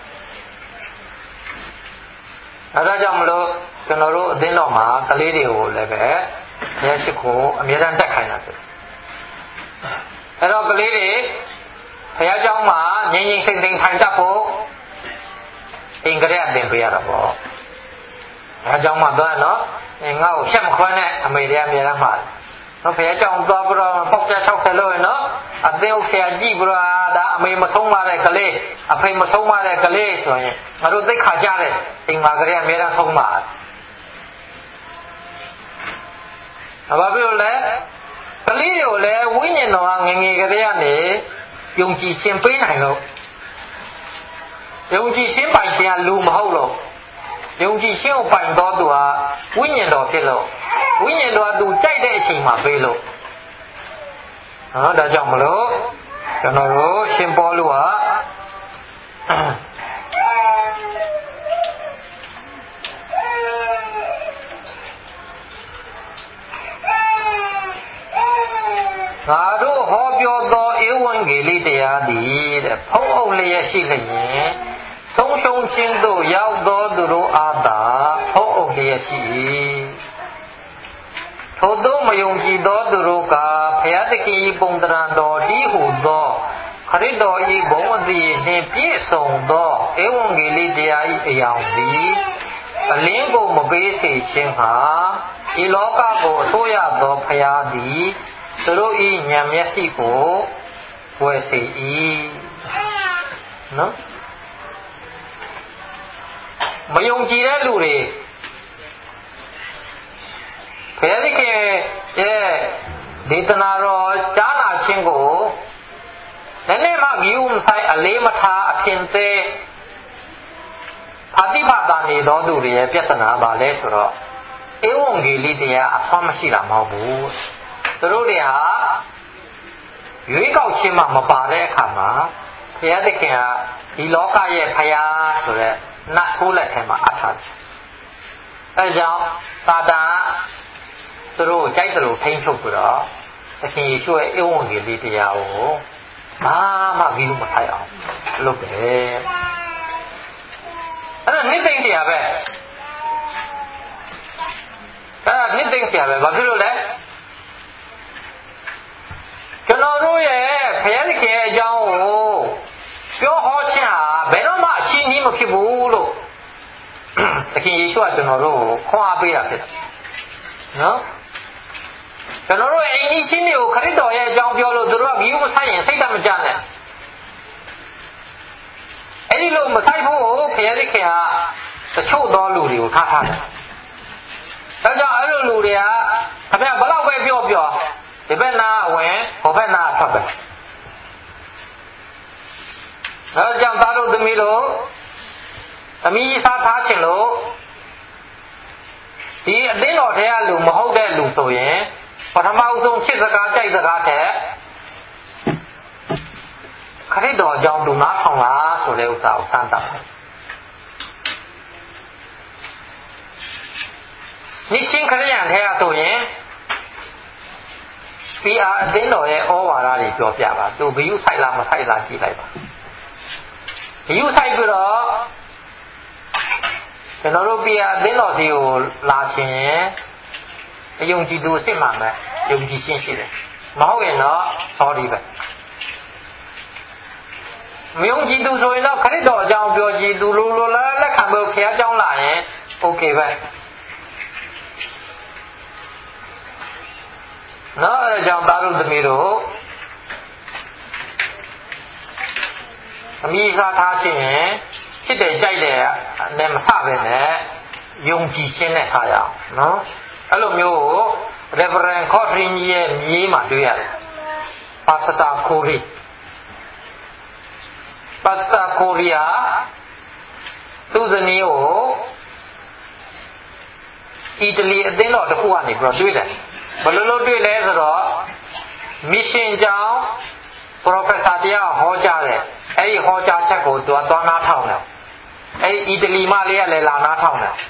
အဲဒါကြောင့်မလို့ကျွန်တော်တို့အသင်းတော်မှာကလေးတွေကိုလည်းပဲဘုရားရှိခိုးအမြဲတမ်းတက်ခိုင်းတာဖြစ်အဲ့တော့ကလေးတွေဘုရားကျောင်းမှာငြိမ်ငြိမ်စိမ့်စိမ့်ထိုင်တတ်ဖို့အင်္ဂရိယသင်ပေးရတာပေါ့ဘုရားကျောင်းမှာသွားနော်ငါ့ကိုဖြတ်မခွန်းနဲ့အမေတွေအမြဲတမ်းမှာနော်ဘုရားကျောင်းသွားပြီးတော့ပေါက်ပြ60လို့ရနော်အသင်းဥစ္စာကြည့်ပြီးတော့ဒါအမေမဆုံးပါတဲ့ကလေးအဖေမဆုံးပါတဲ့ကလေးဆိုရင်ငါတို့သိခါကြတဲ့အိမ်မှာကလေးအမြဲတမ်းဆုံးပါဘာဖြစ်လို့လဲကလေးတွေကိုလည်းဝိညာဉ်တော်ကငငယ်ကလေးကနေယုံကြည်ခြင်းပေးနိုင်လို့ယုံကြည်ခြင်းပိုင်ခြင်းကလူမဟုတ်လို့ယုံကြည်ခြင်းကိုပိုင်တော်သူဟာဝိညာဉ်တော်ဖြစ်လို့ဝိညာဉ်တော်ကသူကြိုက်တဲ့အချိန်မှာပေးလို့ဒါကြောင့်မလို့ကျွန်တော်တို့ရှင်ပေါလုဟာငါတို့ဟောပြောသောဧဝံဂေလိတရားသည်တဲ့ဖုံးအုပ်လျက်ရှိလျင်ဆုံးရှုံးခြင်းသို့ရောက်သောသူတို့အားသာဖုံးအုပ်လျက်ရှိ၏ထို့သောမယုံကြည်သောသူတို့ကဘုရားသခင်၏ပုံသဏ္ဍာန်တော်တည်းဟူသောခရစ်တော်၏ဘုန်းအသရေနှင့်ပြည့်စုံသောဧဝံဂေလိတရား၏အယောင်သည်အလင်းကိုမပေးစေခြင်းဟာဤလောကကိုအစိုးရသောဘုရားသည်သူတို့၏ဉာဏ်မျက်စိကိုဝယ်စေ၏နော်မယုံကြည်တဲ့လူတွေဘုရားသခင်ရဲ့ဒေသနာတော်ကြားနာခြင်းကိုလည်းနဲ့မှဂိယူမဆိုင်အလေးမထားအထင်သေးအတိပတာနေသောသူတွေရဲ့ပြဿနာပါလဲဆိုတော့ဧဝံဂေလိတရားအဆွမ်းမရှိတာမဟုတ်ဘူးသူတို့တွေဟာရွေးကောက်ခြင်းမှမပါတဲ့အခါမှာဘုရားသခင်ကဒီလောကရဲ့ဖရာဆိုတဲ့နတ်ထိုးလက်ထဲမှာအပ်ထားတယ်အဲကြောင့်သာတန်သူတို့ကြိုက်တယ်လို့ထိန်းချုပ်ပြီးတော့သခင်ယေရှုရဲ့ဧဝံဂေလိတရားကိုဘာမှဂိယူမဆိုင်အောင်လုပ်တယ်အဲ့ဒါနိသိမ့်စရာပဲနိသိမ့်စရာပဲဘာဖြစ်လို့လဲကျွန်တော်တို့ရဲ့ဘုရားသခင်ရဲ့အကြောင်းကိုပြောဟောခြင်းဟာဘယ်တော့မှအချင်းကြီးမဖြစ်ဘူးလို့သခင်ယေရှုကကျွန်တော်တို့ကိုခွန်အားပေးတာဖြစ်တယ်နော်ကျွန်တော်တို့အိမ်ကြီးချင်းတွေကိုခရစ်တော်ရဲ့အကြောင်းပြောလို့သူတို့ကဂိယူမဆိုင်ရင်စိတ်ဓာတ်မကျနဲ့အဲ့ဒီလိုမဆိုင်ဖို့ဘုရားသခင်ကတချို့သောလူတွေကိုထားတယ်ဒါကြောင့်အဲ့လိုလူတွေကခင်ဗျဘယ်တော့ပဲပြောဒီဘက်နာဝင်ဟိုဘက်နာထွက်ပဲဒါကြောင့်သားတို့သမီးတို့သမီးစားထားခြင်းလို့ဒီအသင်းတော်ထဲကလူမဟုတ်တဲ့လူဆိုရင်ပထမဦးဆုံးချစ်စကားကြိုက်စကားတဲ့ခရစ်တော်အကြောင်းသူနားထောင်လားဆိုတဲ့ဥစ္စာကိုစမ်းသပ်နိချင်းခရိယန်ထဲကဆိုရင်PR အသင်းတော်ရဲ့ဩဝါဒတွေပြောပြပါသူဘီယူဆိုင်လားမဆိုင်လားကြည့်လိုက်ပါဘီယူဆိုင်ပြီးတော့ကျွန်တော်တို့ PR အသင်းတော်စီကိုလာခြင်းအယုံကြည်သူအစ်စ်မှန်ပဲယုံကြည်ခြင်းရှိတယ်မဟုတ်ရင်တော့ sorry ပဲမယုံကြည်သူဆိုရင်တော့ခရစ်တော်အကြောင်းပြောကြည်သူလိုလိုလားလက်ခံဖို့ခရစ်အကြောင်းလာရင် okay ပဲနော်အဲကြောင့်သားတို့သမီးတို့အမိစားထားခြင်းဖြစ်တယ်ကြိုက်တယ်နဲ့မဆပဲနဲ့ယုံကြည်ခြင်းနဲ့ထားရအောင်နော်အဲ့လိုမျိုးကို Reverend Cotrin ရဲ့မြေးမှာတွေ့ရတယ်Pastor Corey Pastor Corey သူ့ဇနီးကိုအီတလီအသင်းတော်တစ်ခုကနေပြီးတော့တွေ့တယ်ဘယ်လိုလုပ်တွေ့လဲဆိုတော့မစ်ရှင်ကြောင့်ပရိုဖက်ဆာတရားဟောကြားတယ်အဲ့ဒီဟောကြားချက်ကိုသူကသွားနားထောင်တယ်အဲ့ဒီအီတလီမလေးကလည်းလာနားထောင်တယ်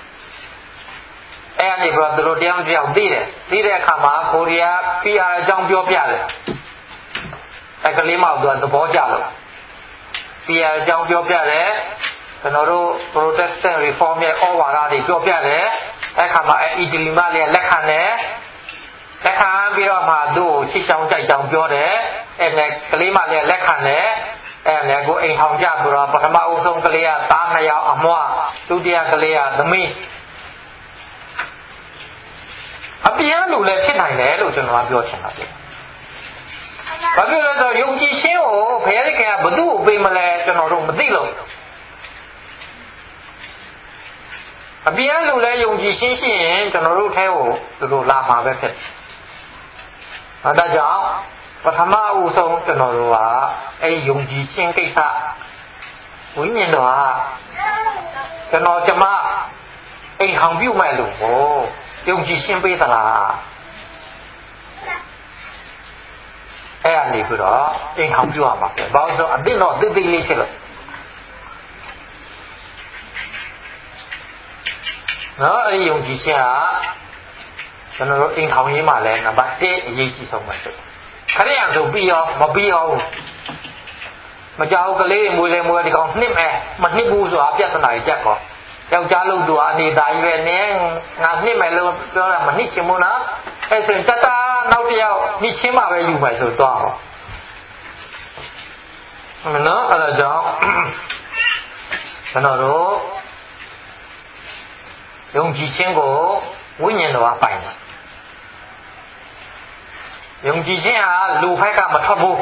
အဲ့ဒီပြီးတော့သူတို့တရားမတရားသိတယ်သိတဲ့အခါမှာကိုရီးယား PR အကြောင်းပြောပြတယ်အဲ့ကလေးမကသူကသဘောကျလို့ PR အကြောင်းပြောပြတယ်ကျွန်တော်တို့ Protestant Reform ရဲ့ဩဝါဒတွေပြောပြတယ်အဲ့ခါမှာအီတလီမလေးလက်ခံတယ်လက်ခံပြီးတော့မှသူ့ကိုချစ်ချောင်းကြိုက်ချောင်းပြောတယ်အဲ့နဲ့ကလေးမလေးလက်ခံတယ်အဲ့နဲ့ကိုအိမ်ထောင်ကြပြီးတော့ပထမအဦးဆုံးကလေးကသား2ယောက်အမွှားဒုတိယကလေးကသမီးအပြင်းလူလည်းဖြစ်နိုင်တယ်လို့ကျွန်တော်ကပြောချင်တာပဲဘာဖြစ်လဲဆိုတော့ယုံကြည်ခြင်းကိုဘုရားသခင်ကဘယ်သူ့ကိုပေးမလဲကျွန်တော်တို့မသိလို့အပြင်းလူလည်းယုံကြည်ခြင်းရှိရင်ကျွန်တော်တို့ထဲကိုသူတို့လာမှာပဲဖြစ်တယ်ဒါကြောင့်ပထမအဦးဆုံးကျွန်တော်တို့ကအဲ့ယုံကြည်ခြင်းကိစ္စဝိညာဉ်တော်ကကျွန်တော်ကျမအိမ်ထောင်ပြုမဲ့လို့ကိုယုံကြည်ရှင်းပေးသလားအဲ့ဒါနေပြီးတော့အိမ်ထောင်ပြုရမှာပဲဘာလို့ဆိုအသိတော့သိလေးဖြစ်လို့နော်အဲ့ဒီယုံကြည်ခြင်းဟာကျွန်တော်တို့အိမ်ထောင်ရေးမှာလဲနံပါတ်1အရေးကြီးဆုံးပဲဖြစ်ခရိယာဆိုပြီးရောမပြီးရောမကြောက်ကလေးမွေးလေမွေးဒီကောင်နှစ်မယ်မနှစ်ဘူးဆိုတာပြဿနာကြီးတက်ကောယောက်ျားလို့သူအနေသားကြီးပဲနင်းငါနှစ်မယ်လို့ပြောတာမနှစ်ချင်ဘူးနော်အဲ့ဆိုရင်တတနောက်တစ်ယောက်နှစ်ချင်းမှပဲယူမယ်ဆိုတော့နော်အဲ့ဒါကြောင့်ကျွန်တော်တို့ယုံကြည်ခြင်းကိုဝိညာဉ်တော်ကပိုင်တယ်ယုံကြည်ခြင်းဟာလူဖက်ကမထွက်ဘူး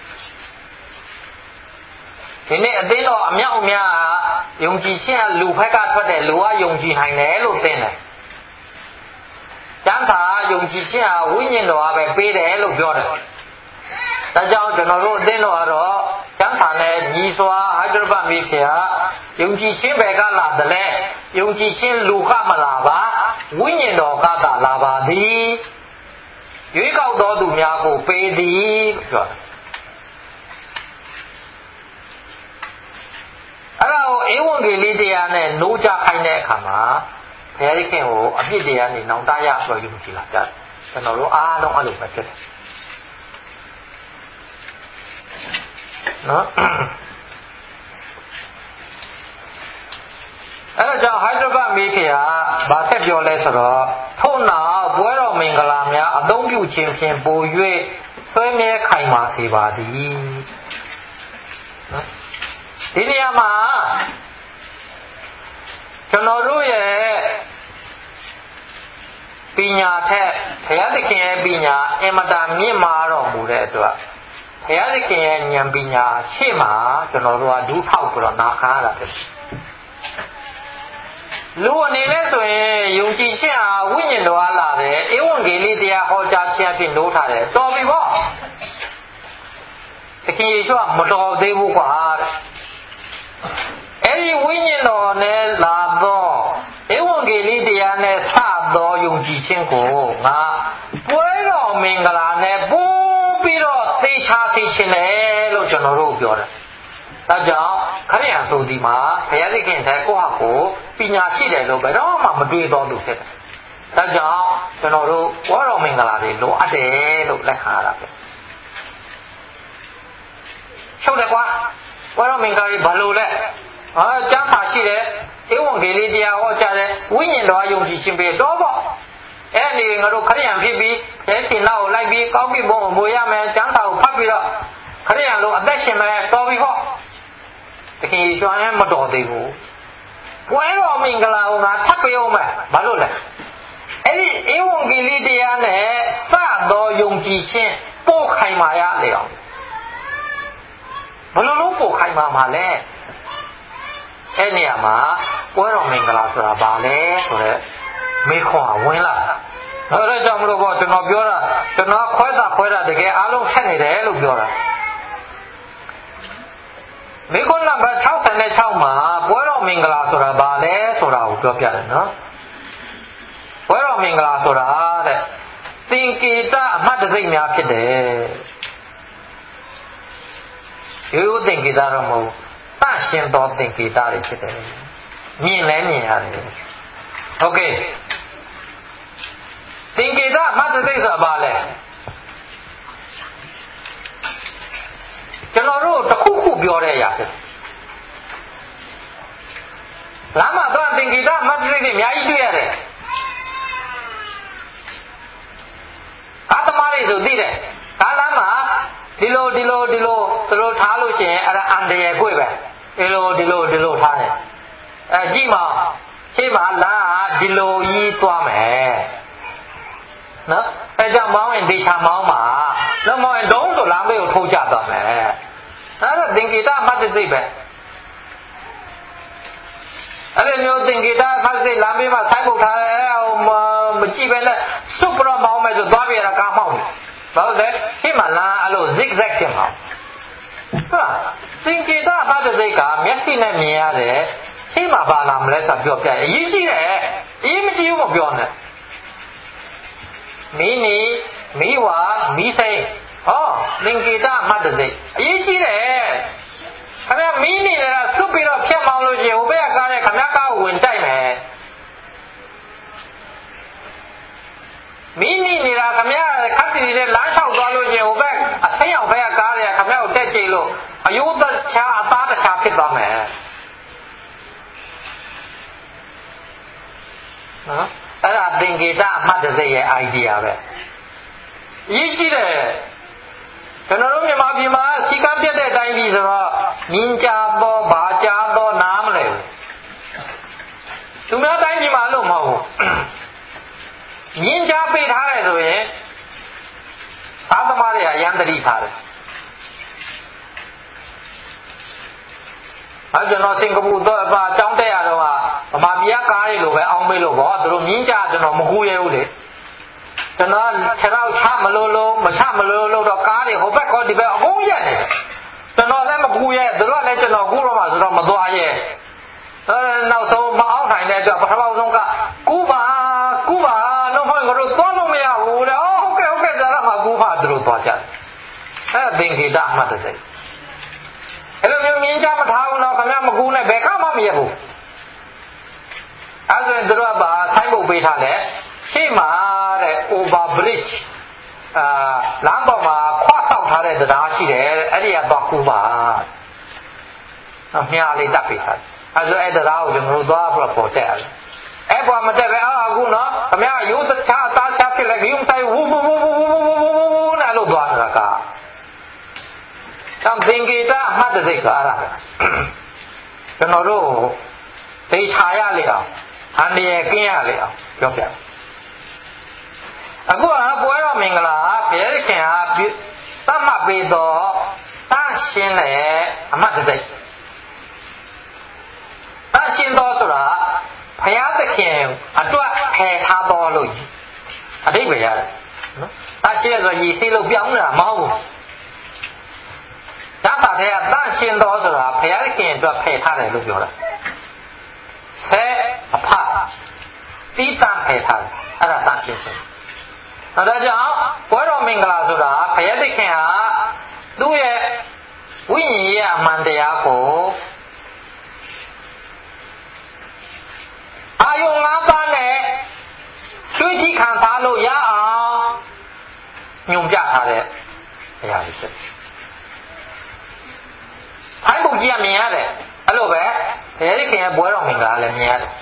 ဒီနေ့အသင်းတော်အမြောက်အများယုံကြည်ခြင်းဟာလူဖက်ကထွက်တယ်လူကယုံကြည်နိုင်တယ်လို့သိတယ်ကျမ်းစာယုံကြည်ခြင်းဟာဝိညာဉ်တော်ကပဲပေးတယ်လို့ပြောတယ်ဒါကြောင့်ကျွန်တော်တို့အသင်းတော်ကတော့ကျမ်းစာနဲ့ညီစွာဟိုက်ဒရဘတ်မိဖုရားယုံကြည်ခြင်းပဲကလာတယ်လေယုံကြည်ခြင်းလူကမလာပါဝိညာဉ်တော်ကသာလာပါသည်ရွေးကောက်တော်သူများကိုပေးသည်ပြောတယ်အဲ့ဒါကိုဧဝံဂေလိတရားနဲ့နိုးကြခိုင်းတဲ့အခါမှာဘုရားခင်ကိုအပြစ်တရားနဲ့နောင်တရဆိုယုံကြည်လာကြတယ်ကျွန်တော်တို့အားလုံးအဲ့လိုပဲဖြစ်တယ်နော်အဲ့ဒါကြောင့်ဟိုက်ဒရဘတ်မိဖုရားဗာဆက်ပြောလဲဆိုတော့ထို့နောက်ပွဲတော်မင်္ဂလာများအသုံးပြုခြင်းဖြင့်ပို၍ဆွေးမြဲခိုင်မာစေပါသည်ဒီနေရာမှာကျွန်တော်တို့ရဲ့ပညာထက်ဘုရားသခင်ရဲ့ပညာအင်မတန်မြင့်မားတော်မူတဲ့အတွက်ဘုရားသခင်ရဲ့ဉာဏ်ပညာရှေ့မှာကျွန်တော်တို့ကဒူးထောက်ပြီးတော့နာခံရတာဖြစ်လူအနေနဲ့ဆိုရင်ယုံကြည်ခြင်းဟာဝိညာဉ်တော်အားလာတယ်ဧဝံဂေလိတရားဟောကြားခြင်းဖြင့်နိုးထားတယ်တော်ပြီပေါ့သခင်ယေရှုကမတော်သေးဘူးကွာတဲ့အဲ့ဒီဝိညာဉ်တော်နဲ့လာတော့ဧဝံဂေလိတရားနဲ့စသောယုံကြည်ခြင်းကိုငါပွဲတော်မင်္ဂလာနဲ့ပို့ပြီးတော့သိချာသိခြင်းလေလို့ကျွန်တော်တို့ပြောတယ်ဒါကြောင့်ခရိယာဆိုဒီမှာဘုရားသခင်တဲ့ကိုယ့်ဟာကိုပညာရှိတယ်လို့ဘယ်တော့မှမတွေးတော့လို့ဖြစ်တယ်ဒါကြောင့်ကျွန်တော်တို့ပွဲတော်မင်္ဂလာတွေလိုအပ်တယ်လို့လက်ခံရတာပဲဟုတ်တယ်ကွာပွဲတော်မင်္ဂလာတွေဘာလို့လဲကျမ်းစာရှိတယ်ဧဝံဂေလိတရားဟောကြားတယ်ဝိညာဉ်တော်ယုံကြည်ခြင်းပဲတော့ပေါ့အဲ့ဒီငါတို့ခရိယာဖြစ်ပြီးဘယ်ရှင်နောက်ကိုလိုက်ပြီးကောင်းပြီဘုံအမွေရမယ်ကျမ်းစာကိုဖတ်ပြီးတော့ခရိယာလို့အသက်ရှင်မယ်တော်ပြီဟောတခင်ယေရှုမတော်သေးဘူးပွဲတော်မင်္ဂလာကိုငါထပ်ပြောမယ်ဘာလို့လဲအဲ့ဒီဧဝံဂေလိတရားနဲ့စသောယုံကြည်ခြင်းပို့ခိုင်မာရလေအောင်ဘယ်လိုလုပ်ပို့ခိုင်မာမှာလဲအဲ့နေရာမှာပွဲတော်မင်္ဂလာဆိုတာဘာလဲဆိုတော့မေခွန်ဝင်လာအဲ့ဒါကြောင့်မလို့ပေါ့ကျွန်တော်ပြောတာကျွန်တော်ခွဲတာတကယ်အားလုံးဆက်နေတယ်လို့ပြောတာမေခွန်နံပါတ်66မှာပွဲတော်မင်္ဂလာဆိုတာဘာလဲဆိုတာကိုပြောပြတယ်နော်ပွဲတော်မင်္ဂလာဆိုတာတဲ့သင်္ကေတအမှတ်တစိမ့်များဖြစ်တယ်ရိုးသင်္ကေတတော့မဟုတ်တရှင်တော်သင်္ကေတတွေဖြစ်တယ်မြင်လဲမြင်ရတယ်ဟုတ်ကဲ့သင်္ကေတအမှတ်တစိမ့်ဆိုတာဘာလဲကျွန်တော်တို့တစ်ခုခုပြောတဲ့အရာဖြစ်လမ်းမှာတော့သင်္ကေတအမှတ်တစိမ့်တွေအများကြီးတွေ့ရတယ်ကားသမားတွေဆိုသိတယ်ကားလမ်းမှာဒီလိုသူတို့ထားလို့ရှိရင်အဲ့ဒါအန်တရယ်ကိုပဲဒီလိုထားတယ်ကြည့်မှာရှေ့မှာလမ်းကဒီလိုကြီးသွားမယ်နော်အဲကြောင့်မောင်းရင်ဒေချာမောင်းမှာတော့မောင်းရင်ဒုံးဆိုလမ်းဘေးကိုထိုးကျသွားမယ်အဲ့ဒါသင်္ကေတအမှတ်တစိမ့်ပဲအဲ့ဒီမျိုးသင်္ကေတအမှတ်တစိမ့်လမ်းဘေးမှာဆိုင်းပုတ်ထားတယ်မကြည့်ပဲနဲ့စွတ်ပြတော့မောင်းမယ်ဆိုသွားပြရတာကားမောင်းတယ်ဘာလို့လဲရှေ့မှာလမ်းအဲ့လို zigzag ဖြစ်မှာသင်္ကေတမှတ်တဲ့စိတ်ကမျက်စိနဲ့မြင်ရတယ်ရှိမှဘာလာမလဲဆိုပြောပြအရေးကြီးတယ်အရေးမကြီးဘူးမပြောနဲ့မင်းနီမိဝါမိစိတ်ဟောသင်္ကေတမှတ်တဲ့စိတ်အရေးကြီးတယ်ခင်ဗျမင်းနီလည်းစွတ်ပြီးတော့ဖြတ်မောင်းလို့ရှိရင်ဟိုဘက်ကကားနဲ့ခင်ဗျကားကိုဝင်တိုက်မယ်မင်းနီနေတာခင်ဗျခက်တီတဲ့လမ်းလျှောက်သွားလို့ရှိရင်ဟိုဘက်အသိအောင်ဘက်ကကားတွေကခင်ဗျကိုတက်ကြည့်လို့အယုဒ္ဓချာအသားတခြားဖြစ်သွားမယ်နော်အဲ့ဒါသင်္ကေတအမှတ်တစိတ်ရဲ့ idea ပဲအရေးကြီးတယ်ကျွန်တော်တို့မြန်မာပြည်မှာစီကံပြတ်တဲ့အတိုင်းကြီးဆိုတော့မြင်းကြတော့ဘာကြတော့နားမလဲသူများတိုင်းပြည်မှာလို့မဟုတ်ဘူးမြင်းကြပေးထားတယ်ဆိုရင်သာသမားတွေကအရန်တတိထားတယ်အဲကျွန်တော်စင်ကာပူတော့အကြောင်းတက်ရတော့ဗမာပြည်ကားတွေလိုပဲအောင်းမေးလို့ပေါ့သူတို့မြင်းကြကျွန်တော်မကူရဘူးလေကျွန်တော်ခြေထောက်ချမလို့လို့မချမလို့လို့တော့ကားတွေဟိုဘက်ကောဒီဘက်အကုန်ရက်နေတယ်ကျွန်တော်လည်းမကူရဲသူတို့ကလည်းကျွန်တော်ကူတော့မှဆိုတော့မသွားရဲနောက်ဆုံးမအောင်နိုင်တဲ့အတွက်ပထမဆုံးကကူပါတော့မှငါတို့သွားလို့မရဘူးလေဟုတ်ကဲ့ဒါတော့မှကူပါသူတို့သွားကြတယ်အဲသင်္ကေတမှတ်တဲ့စိတ်အဲ့လိုမျိုးမြင်ကြမထားဘူးတော့ခင်ဗျမကူနဲ့ဘယ်ကမှမရဘူးအဲ့ဒါဆိုရင်တို့ကပါဆိုင်းပုတ်ပေးထားတယ်ရှေ့မှာတဲ့ over bridge လမ်းပေါ်မှာခွဆောက်ထားတဲ့တရားရှိတယ်အဲ့ဒီကသွားကူပါမြားလေးတက်ပေးထားအဲ့ဒါအဲ့တရားကိုကျွန်တော်တို့သွားပြီးပေါ်တက်ရတယ်အဲ့ပေါ်မတက်ပဲအခုနော်ခင်ဗျရိုးတခြားအသားချဖြစ်လိုက်ရုံဆိုင်ဝူနဲ့လို့သွားတာကသင်္ကေတမှတ်တဲ့စိတ်ကအဲ့ဒါကျွန်တော်တို့သိချာရလေအောင်အန္တရာယ်ကင်းရလေအောင်ပြောပြအခုပွဲတော်မင်္ဂလာဘုရားခင်ဟာသတ်မှတ်ပေးတော့တန့်ရှင်းတဲ့အမှတ်တစိတ်တန့်ရှင်းတော့ဆိုတာဘုရားသခင်အတွက်ဖယ်ထားတော်လို့အဓိပ္ပာယ်ရတယ်နော်တန့်ရှင်းဆိုရည်စည်းလို့ပြောင်းနေတာမဟုတ်ဘူးဓာတ်ပါတဲ့တန့်ရှင်းတော်ဆိုတာဘုရားသခင်အတွက်ဖယ်ထားတယ်လို့ပြောတာဆဲအဖတိတန့်ဖယ်ထားတယ်အဲ့ဒါတန့်ရှင်းတယ်ဒါကြောင့်ပွဲတော်မင်္ဂလာဆိုတာဘုရားသခင်ဟာသူ့ရဲ့ဝိညာဉ်ရဲ့အမှန်တရားကိုအာယုံ၅ပါးနဲ့တွေးကြည့်ခံစားလို့ရအောင်ညွှန်ပြထားတဲ့အရာတွေဖြစ်။ထိုင်းပုံကြီးကမြင်ရတယ်အဲ့လိုပဲဘုရားသခင်ရဲ့ပွဲတော်မင်္ဂလာလည်းမြင်ရတယ်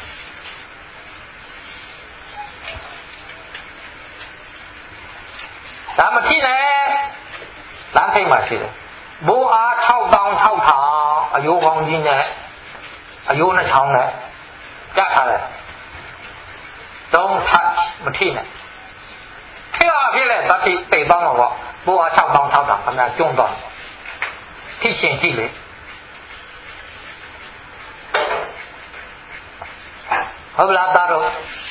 ဒါမဖြစ်နဲ့လမ်းထိပ်မှာရှိတယ်ဘိုးအား6,600အယိုးကောင်းကြီးနဲ့အယိုးနှချောင်းနဲ့ကြက်ထားတယ်don't touch မထိနဲ့ထိရဖြစ်လဲသတိပေပေါင်းတော့ဘိုးအား6,600ခင်ဗျာကျွန်းတော့ထိချင်းကြည့်လေဟုတ်လားသားတို့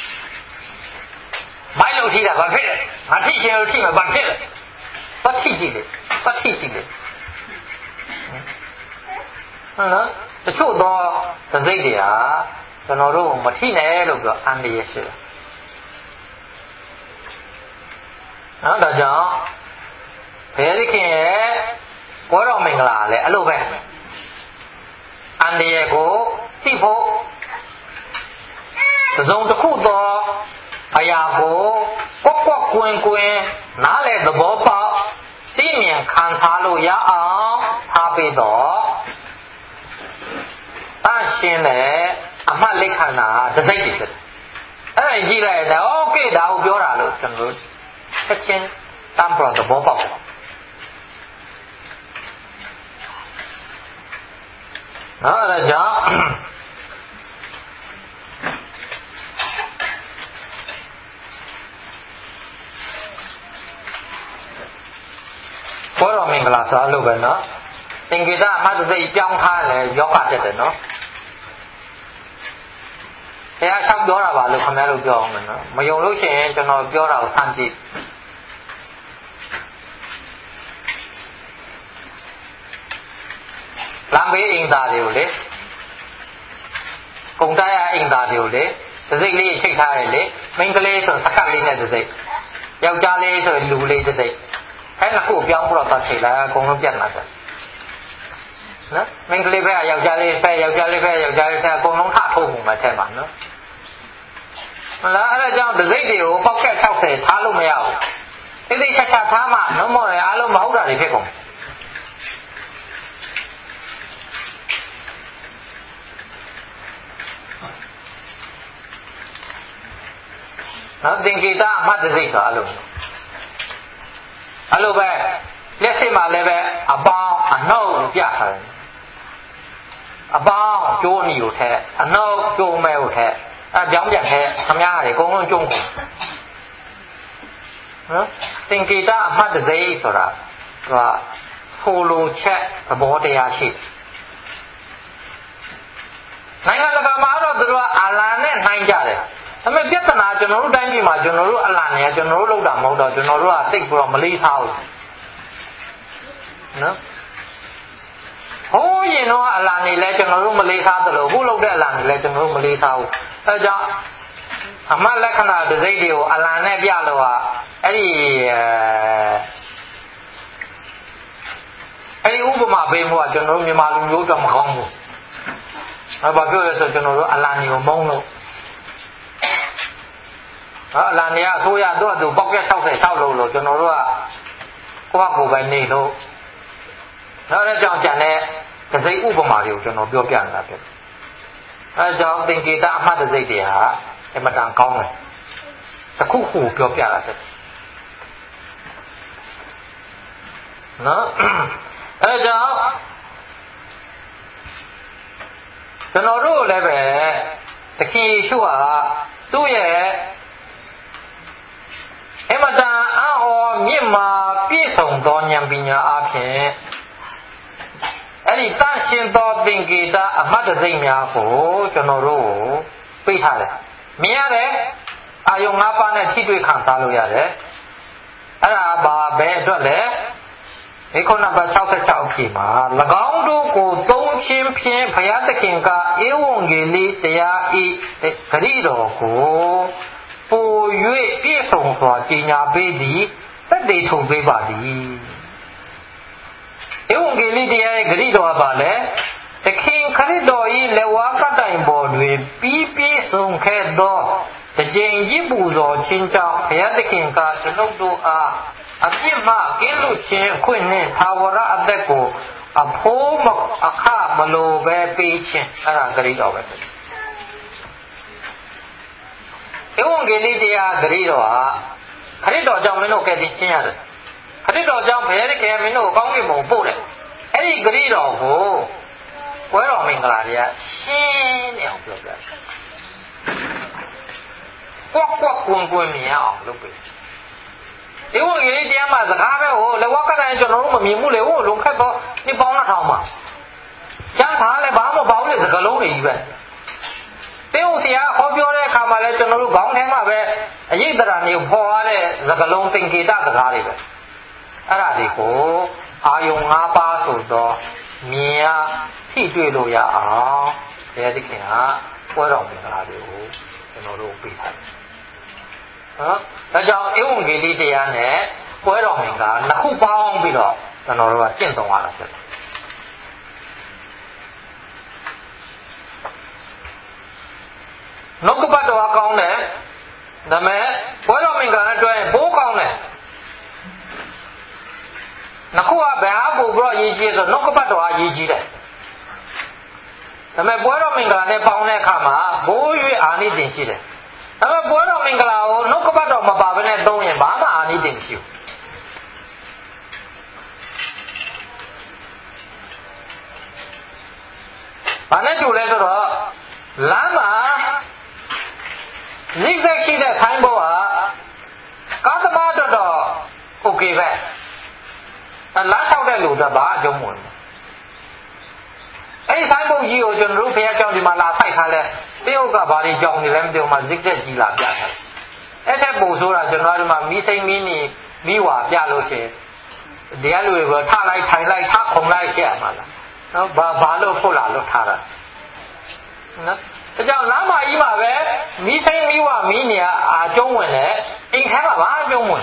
မိုက်လို့ထိတာဘာဖြစ်လဲငါထိချင်လို့ထိမှာဘာဖြစ်လဲပတ်ထိကြည့်လေဟုတ်နော်တချို့သောသစိတ်တွေကကျွန်တော်တို့မထိနဲ့လို့ပြောအန္တရာယ်ရှိတယ်နော်ဒါကြောင့်ဘုရားသခင်ရဲ့ပွဲတော်မင်္ဂလာလည်းအဲ့လိုပဲအန္တရာယ်ကိုသိဖို့သုံးတစ်ခုသောအရာကိုကွက်ကွင်းနားလေသဘောပေါက်သိမြင်ခံစားလို့ရအောင်ထားပြီးတော့တန့်ရှင်းတဲ့အမှတ်လက်ခံတာတစိတ်တွေဖြစ်တယ်အဲ့ဒါကြည့်လိုက်တယ်โอเคဒါကိုပြောတာလို့ကျွန်တော်တို့ချက်ချင်းတမ်းပေါ်သဘောပေါက်တယ်နော်အဲ့ဒါကြောင့်ပွဲတော်မင်္ဂလာဆိုလို့ပဲเนาะသင်္ကေတအမှတ်တစိတ်ပြောင်းထားတယ်ယောဂတက်တယ်เนาะတရားလျှောက်ပြောတာပါလို့ခင်ဗျားတို့ပြောအောင်မယ်เนาะမယုံလို့ရှိရင်ကျွန်တော်ပြောတာကိုဆန်းကြည့် Lambe in Dadiole Kundaya in Dadiole, the Zigli Chikale, Mingley or Sakali at the day. Yaujali or Lule the day. And a cool young brother Chila, Gonjanata. Mingley Fair, Yaujali Fair, Yaujali Fair, Yaujali Gonon Hato, my teman. The radio, Pocket House, Halumeo. If they check out Tama, no more Alum Hora, the people. Nothing kita amat dari kalau. Kalau ber, let's say malah ber, abang, anau biasa. Abang jual ni udah, anau jual mai udah. Giống dạng hệ, tham gia để công nhân chung. Tình kita amat dari sora, và follow check và bảo vệ asyik. Nãy là cái máu đó từ đó Allah này nãy giờ đấy. Thế mà biết là cho nó đánh gì mà cho nó Allah này cho nó lâu đậm màu đó cho nó là tích của mà lý thao. Nữa. Hối gì nó Allah này lại cho nó mà lý thao từ lâu, vô lâu đấy Allah này lại cho nó mà lý thao. Thế cho, mà lại khả năng được dây điều Allah này biết là ấy Upama bên mua cho nó như mà luôn vô trong không. Bà biểu là cho nó Allah nhiều mong luôn. Allah này thôi à, tôi từ bóc cái sau rồi cho nó qua của bên này thôi. Nó là cho chẳng này cái dây Upama điều cho nó biểu hiện là thế. Nó cho tình kỳ ta mà được dây thì hả? Em mà đang con này, ta khúc khủ biểu hiện là thế. Nó, nó cho nó rồi lại về, thì khi xưa tôi em mà đang nhưng mà biết sống đó nhằm bị nhà áp chế, ấy ta xin đó tình kỳ ta mà được dây nhà của cho nó rồi bị thay đấy, mía đấy, dùng ngáp này chỉ đuôi khang ta luôn đấy, ấy là bà bé đó đấy. Thế con nằm vào sau sau khi mà là gắng đu của đông chiêm phiền phải ăn được kinh cả yêu ông người lý để ý cái gì đó của bồi dưỡng biết sống hòa chỉ nhà bé đi tất để thu về bà đi yêu ông người lý để cái gì đó bà lẽ thế kinh cái gì đó ý lẽว่าก็ได้บ่ด้วยbiết sống cái đó thế chính gì bù rồi chính trọng phải ăn được kinh cả cho nó đủ Atima kilu chen khuyên thawara adeko apho mak akha malo be pi chen ara gari do be Evangeli dia gari do khari do jang mino ke tin chin yare khari do jang phe ke mino kaung ki mo poh le ai gari do ko kwe ro mingala de ya shin ne aung pyo pya kwak kwun kwun mian aung lop pi Nếu mà người đi mà giặc áp ấy, lấy quá cái này cho nó mà miếng mua lấy luôn khách đó, đi bóng nó thòng mà, chẳng thà lấy báo mà báo thì giặc lố đi vậy. Nếu thì họပြောđấy, khám mà lấy cho nó bóng thế mà về, những cái nhiều phò đấy giặc lố tinh kỳ đã giặc áp đi vậy. Cái là gì cô, dùng ngã ba số đó, mía thìတွေ့လို့ရအောင်ဘယ်သခင်ကပွဲတော်မင်္ဂလာတွေကိုကျွန်တော်တို့ပေးထားတယ်ဒါကြောင့်ဧဝံဂေလိတရားနဲ့ပွဲတော်မင်္ဂလာနှစ်ခုပေါင်းပြီးတော့ကျွန်တော်တို့ကကျင့်သုံးရတာဖြစ်တယ်နှုတ်ကပတ်တော်အကောင်းတယ်ဒါမဲ့ပွဲတော်မင်္ဂလာအတွက်ဘိုးကောင်းတယ်နှစ်ခုကဘယ်ဟာပို့ပြီးတော့အရေးကြီးဆိုနှုတ်ကပတ်တော်အရေးကြီးတယ်ဒါမဲ့ပွဲတော်မင်္ဂလာနဲ့ပေါင်းတဲ့အခါမှာဘိုး၍အာနိသင်ရှိတယ်ဒါပေမဲ့ပွဲတော်မင်္ဂလာကိုနှုတ်ကပတ်တော်မပါဘဲနဲ့သုံးရင်ဘာမှအာနိသင်မရှိဘူး။ဘာနဲ့တူလဲဆိုတော့လမ်းမှာဇိဂ်ဇက်ရှိတဲ့ဆိုင်းဘုတ်ကကားသမားတော့ okay ပဲ။လမ်းလျှောက်တဲ့လူတော့ဘာအကျုံးမဝင်ဘူး။အဲဒီဆိုင်းဘုတ်ကြီးကိုကျွန်တော်တို့ဘုရားကျောင်းဒီမှာလာဖိုက်ထားလဲတရုတ်ကဘာတွေကြောင်နေလဲမသိဘူးမှဇိဂ်ဇက်ကြီးလာပြထားတယ်။အဲ့ထက်ပိုဆိုတာကျွန်တော်တို့မှာမီးစိမ့်မီးနေမိဝါပြလို့ရှိရင်တရားလူတွေထလိုက်ထိုင်လိုက်ထခုံလိုက်ရှက်မှာလားနော်ဘာလို့ဖို့လာလို့ထားတာနော်ဒါကြောင့်လမ်းမကြီးမှာပဲမီးစိမ်းမီးဝမီးနေအာကျုံးဝင်တယ်အိမ်ထဲမှာဘာကျုံးဝင်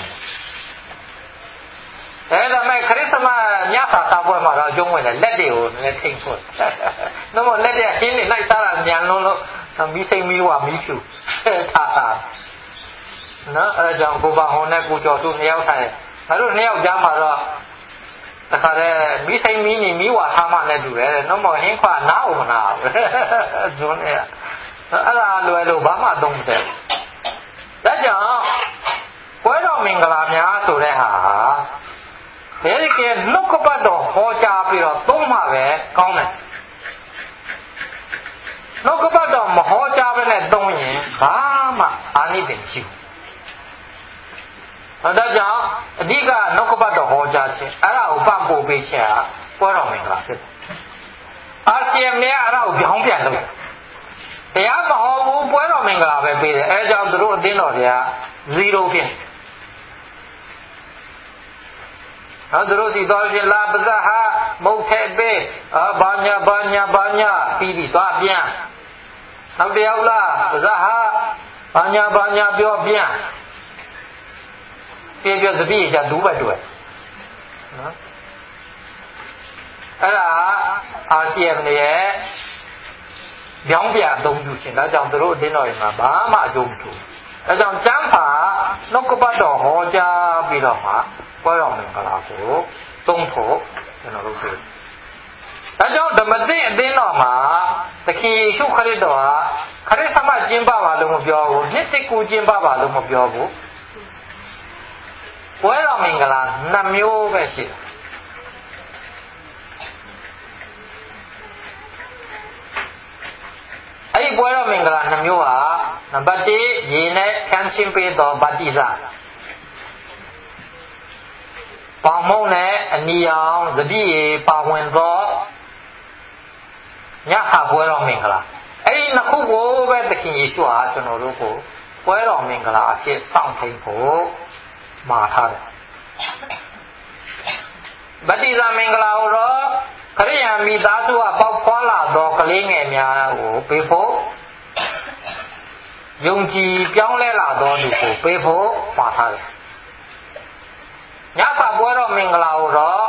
ဒါမဲ့ခရစ်စမတ်ညစာစားပွဲမှာတော့ကျုံးဝင်တယ်လက်တွေကိုလည်းထိန်ဖို့နော်မလက်တွေဟင်းနေလိုက်စားတာညံလို့မီးစိမ်းမီးဝမီးဖြူထားတာနော်အဲကြောင့်ကိုပါဟွန်နဲ့ကိုကျော်သူနှစ်ယောက်ဆိုင်ငါတို့နှစ်ယောက်ကြားမှာတော့တခါတည်းမီးစိမ်းမီးနေမီးဝထားမှနဲ့တူတယ်နော်မဟင်းခွာနားအောင်မနာဘူးဇွန်းနဲ့အဲ့ဒါလွယ်လို့ဘာမှသုံးမတဲ့ဒါကြောင့်ပွဲတော်မင်္ဂလာများဆိုတဲ့ဟာဘယ်ကဲနှုတ်ကပတ်တော်ဟောကြားပြီးတော့သုံးမှပဲကောင်းတယ်နှုတ်ကပတ်တော်မဟောကြားဘဲနဲ့သုံးရင်ဘာမှအာနိသင်မရှိဘူးဒါကြောင့်အဓိကနှုတ်ကပတ်တော်ဟောကြားခြင်းအဲ့ဒါကိုပံ့ပိုးပေးခြင်းဟာပွဲတော်မင်္ဂလာဖြစ်တယ်အာဆီယံနဲ့အဲ့ဒါကိုပြောင်းပြန်လုပ်တရားမဟောဘူးပွဲတော်မင်္ဂလာပဲပေးတယ်အဲကြောင့်သူတို့အသင်းတော်တွေက0ဖြစ်နော်သူတို့စီတော်ရှင်လာပဇာဟာမုတ်ထဲပေးဘာညာပြီးသွားပြန်နောက်တယောက်လားပဇာဟာဘာညာပြောပြန်ပြေစပည့်ကြဒူးပဲတွေ့နော်အဲ့ဒါအာဆီယံရဲ့ပြောင်းပြန်အသုံးပြုခြင်းဒါကြောင့်သူတို့အသင်းတော်တွေမှာဘာမှအကျိုးမထူဒါကြောင့်ကျမ်းပါနှုတ်ကပတ်တော်ဟောကြားပြီးတော့မှပွဲတော်မင်္ဂလာကိုသုံးဖို့ကျွန်တော်တို့ပြောဒါကြောင့်ဓမ္မသစ်အသင်းတော်မှာသခင်ယေရှုခရစ်တော်ဟာခရစ်စမတ်ကျင်းပပါလို့မပြောဘူးနှစ်သိကူကျင်းပပါလို့မပြောဘူးပွဲတော်မင်္ဂလာ2မျိုးပဲရှိတယ်အဲ့ဒီပွဲတော်မင်္ဂလာ2မျိုးဟာနံပါတ်1ရေနဲ့ဖြန်းချင်းပေးတော်ဗတ္တိဇပေါင်မုံနဲ့အနီအောင်သတိရေပါဝင်သောညခပွဲတော်မင်္ဂလာအဲ့ဒီနှစ်ခုကိုပဲသခင်ယေရှုဟာကျွန်တော်တို့ကိုပွဲတော်မင်္ဂလာအဖြစ်စောင့်ထိန်ဖို့မှာထားတယ်ဗတ္တိဇမင်္ဂလာကိုတော့ခရိယာမိသားစုကပေါက်ဖွာလာသောကလေးငယ်များကိုပေးဖို့ယုံကြည်ပြောင်းလဲလာသောသူကိုပေးဖို့မှာထားတယ်ညစာပွဲတော်မင်္ဂလာကိုတော့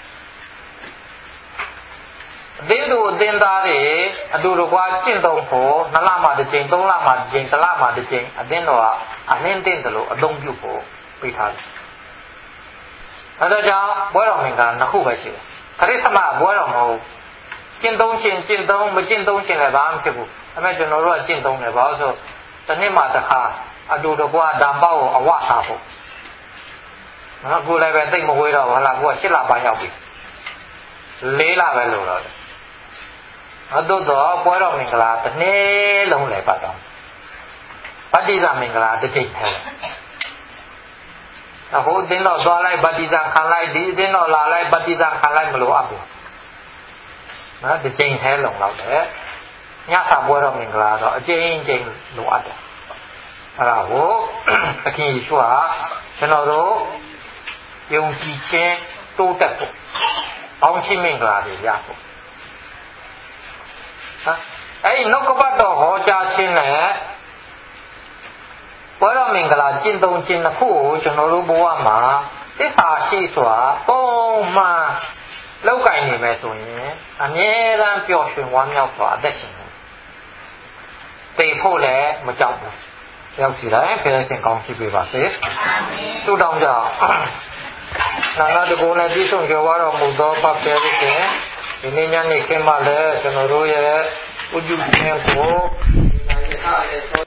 အသင်းသူအသင်းသားတွေအတူတကွာကျင့်သုံးဖို့2လမှတစ်ကြိမ်3လမှတစ်ကြိမ်1လမှတစ်ကြိမ်အသင်းတော်ကအလင်းတင်းတယ်လို့အသုံးပြုဖို့ပေးထားတယ်အဲဒါကြောင့်ပွဲတော်မင်္ဂလာ2ခုပဲရှိတယ်ခရစ်စမတ်ပွဲတော်မဟုတ်ကျင့်သုံးခြင်းကျင့်သုံးမကျင့်သုံးခြင်းလည်းဘာမှမဖြစ်ဘူးဒါပေမဲ့ကျွန်တော်တို့ကကျင့်သုံးတယ်ဘာလို့ဆိုတစ်နှစ်မှတစ်ခါအတူတကွာဓမ္မပေါက်ကိုအဝစားဖို့နော်ကိုယ်လည်းပဲသိမဝေးတော့ဟုတ်လားကိုက7လပိုင်းရောက်ပြီ4လပဲလို့တော့အတူတော့ပွဲတော်မင်္ဂလာတစ်နေ့လုံးလည်းပတ်တော့ဗတ္တိဇမင်္ဂလာတစ်ချိန်ထဲဟိုအသင်းတော်သွားလိုက်ဗတ္တိဇခံလိုက်ဒီအသင်းတော်လာလိုက်ဗတ္တိဇခံလိုက်မလို့အပ်ဘူးနော်တစ်ချိန်ထဲလုံးတော့တယ်ညစာပွဲတော်မင်္ဂလာတော့အကျဉ်းလိုအပ်တယ်အဲ့ဒါကိုသခင်ယေရှုဟာကျွန်တော်တို့ယုံကြည်ခြင်းတိုးတက်ဖို့အောင်းချင်းမင်္ဂလာတွေရဖို့အဲ့ဒီနှုတ်ကပတ်တော်ဟောကြားခြင်းနဲ့ပွဲတော်မင်္ဂလာကျင့်သုံးခြင်းတစ်ခုကိုကျွန်တော်တို့ဘဝမှာသစ္စာရှိစွာပုံမှန်လောက်ကင်နေမယ်ဆိုရင်အမြဲတမ်းပျော်ရွှင်ဝမ်းမြောက်စွာအသက်ရှင်တယ်သိဖို့လည်းမကြောက်ဘူးရောက်စီတိုင်းဖယ်ရှင်ကောင်းရှိပေးပါစေဆုတောင်းကြနာနာတကူနဲ့ပြည့်စုံကြွားတော်မူသောဖခင်ဒီနေ့ညနေခင်းမှလည်းကျွန်တော်တို့ရဲ့ဥဒ္ဒခြင်းကိုဒီနေ့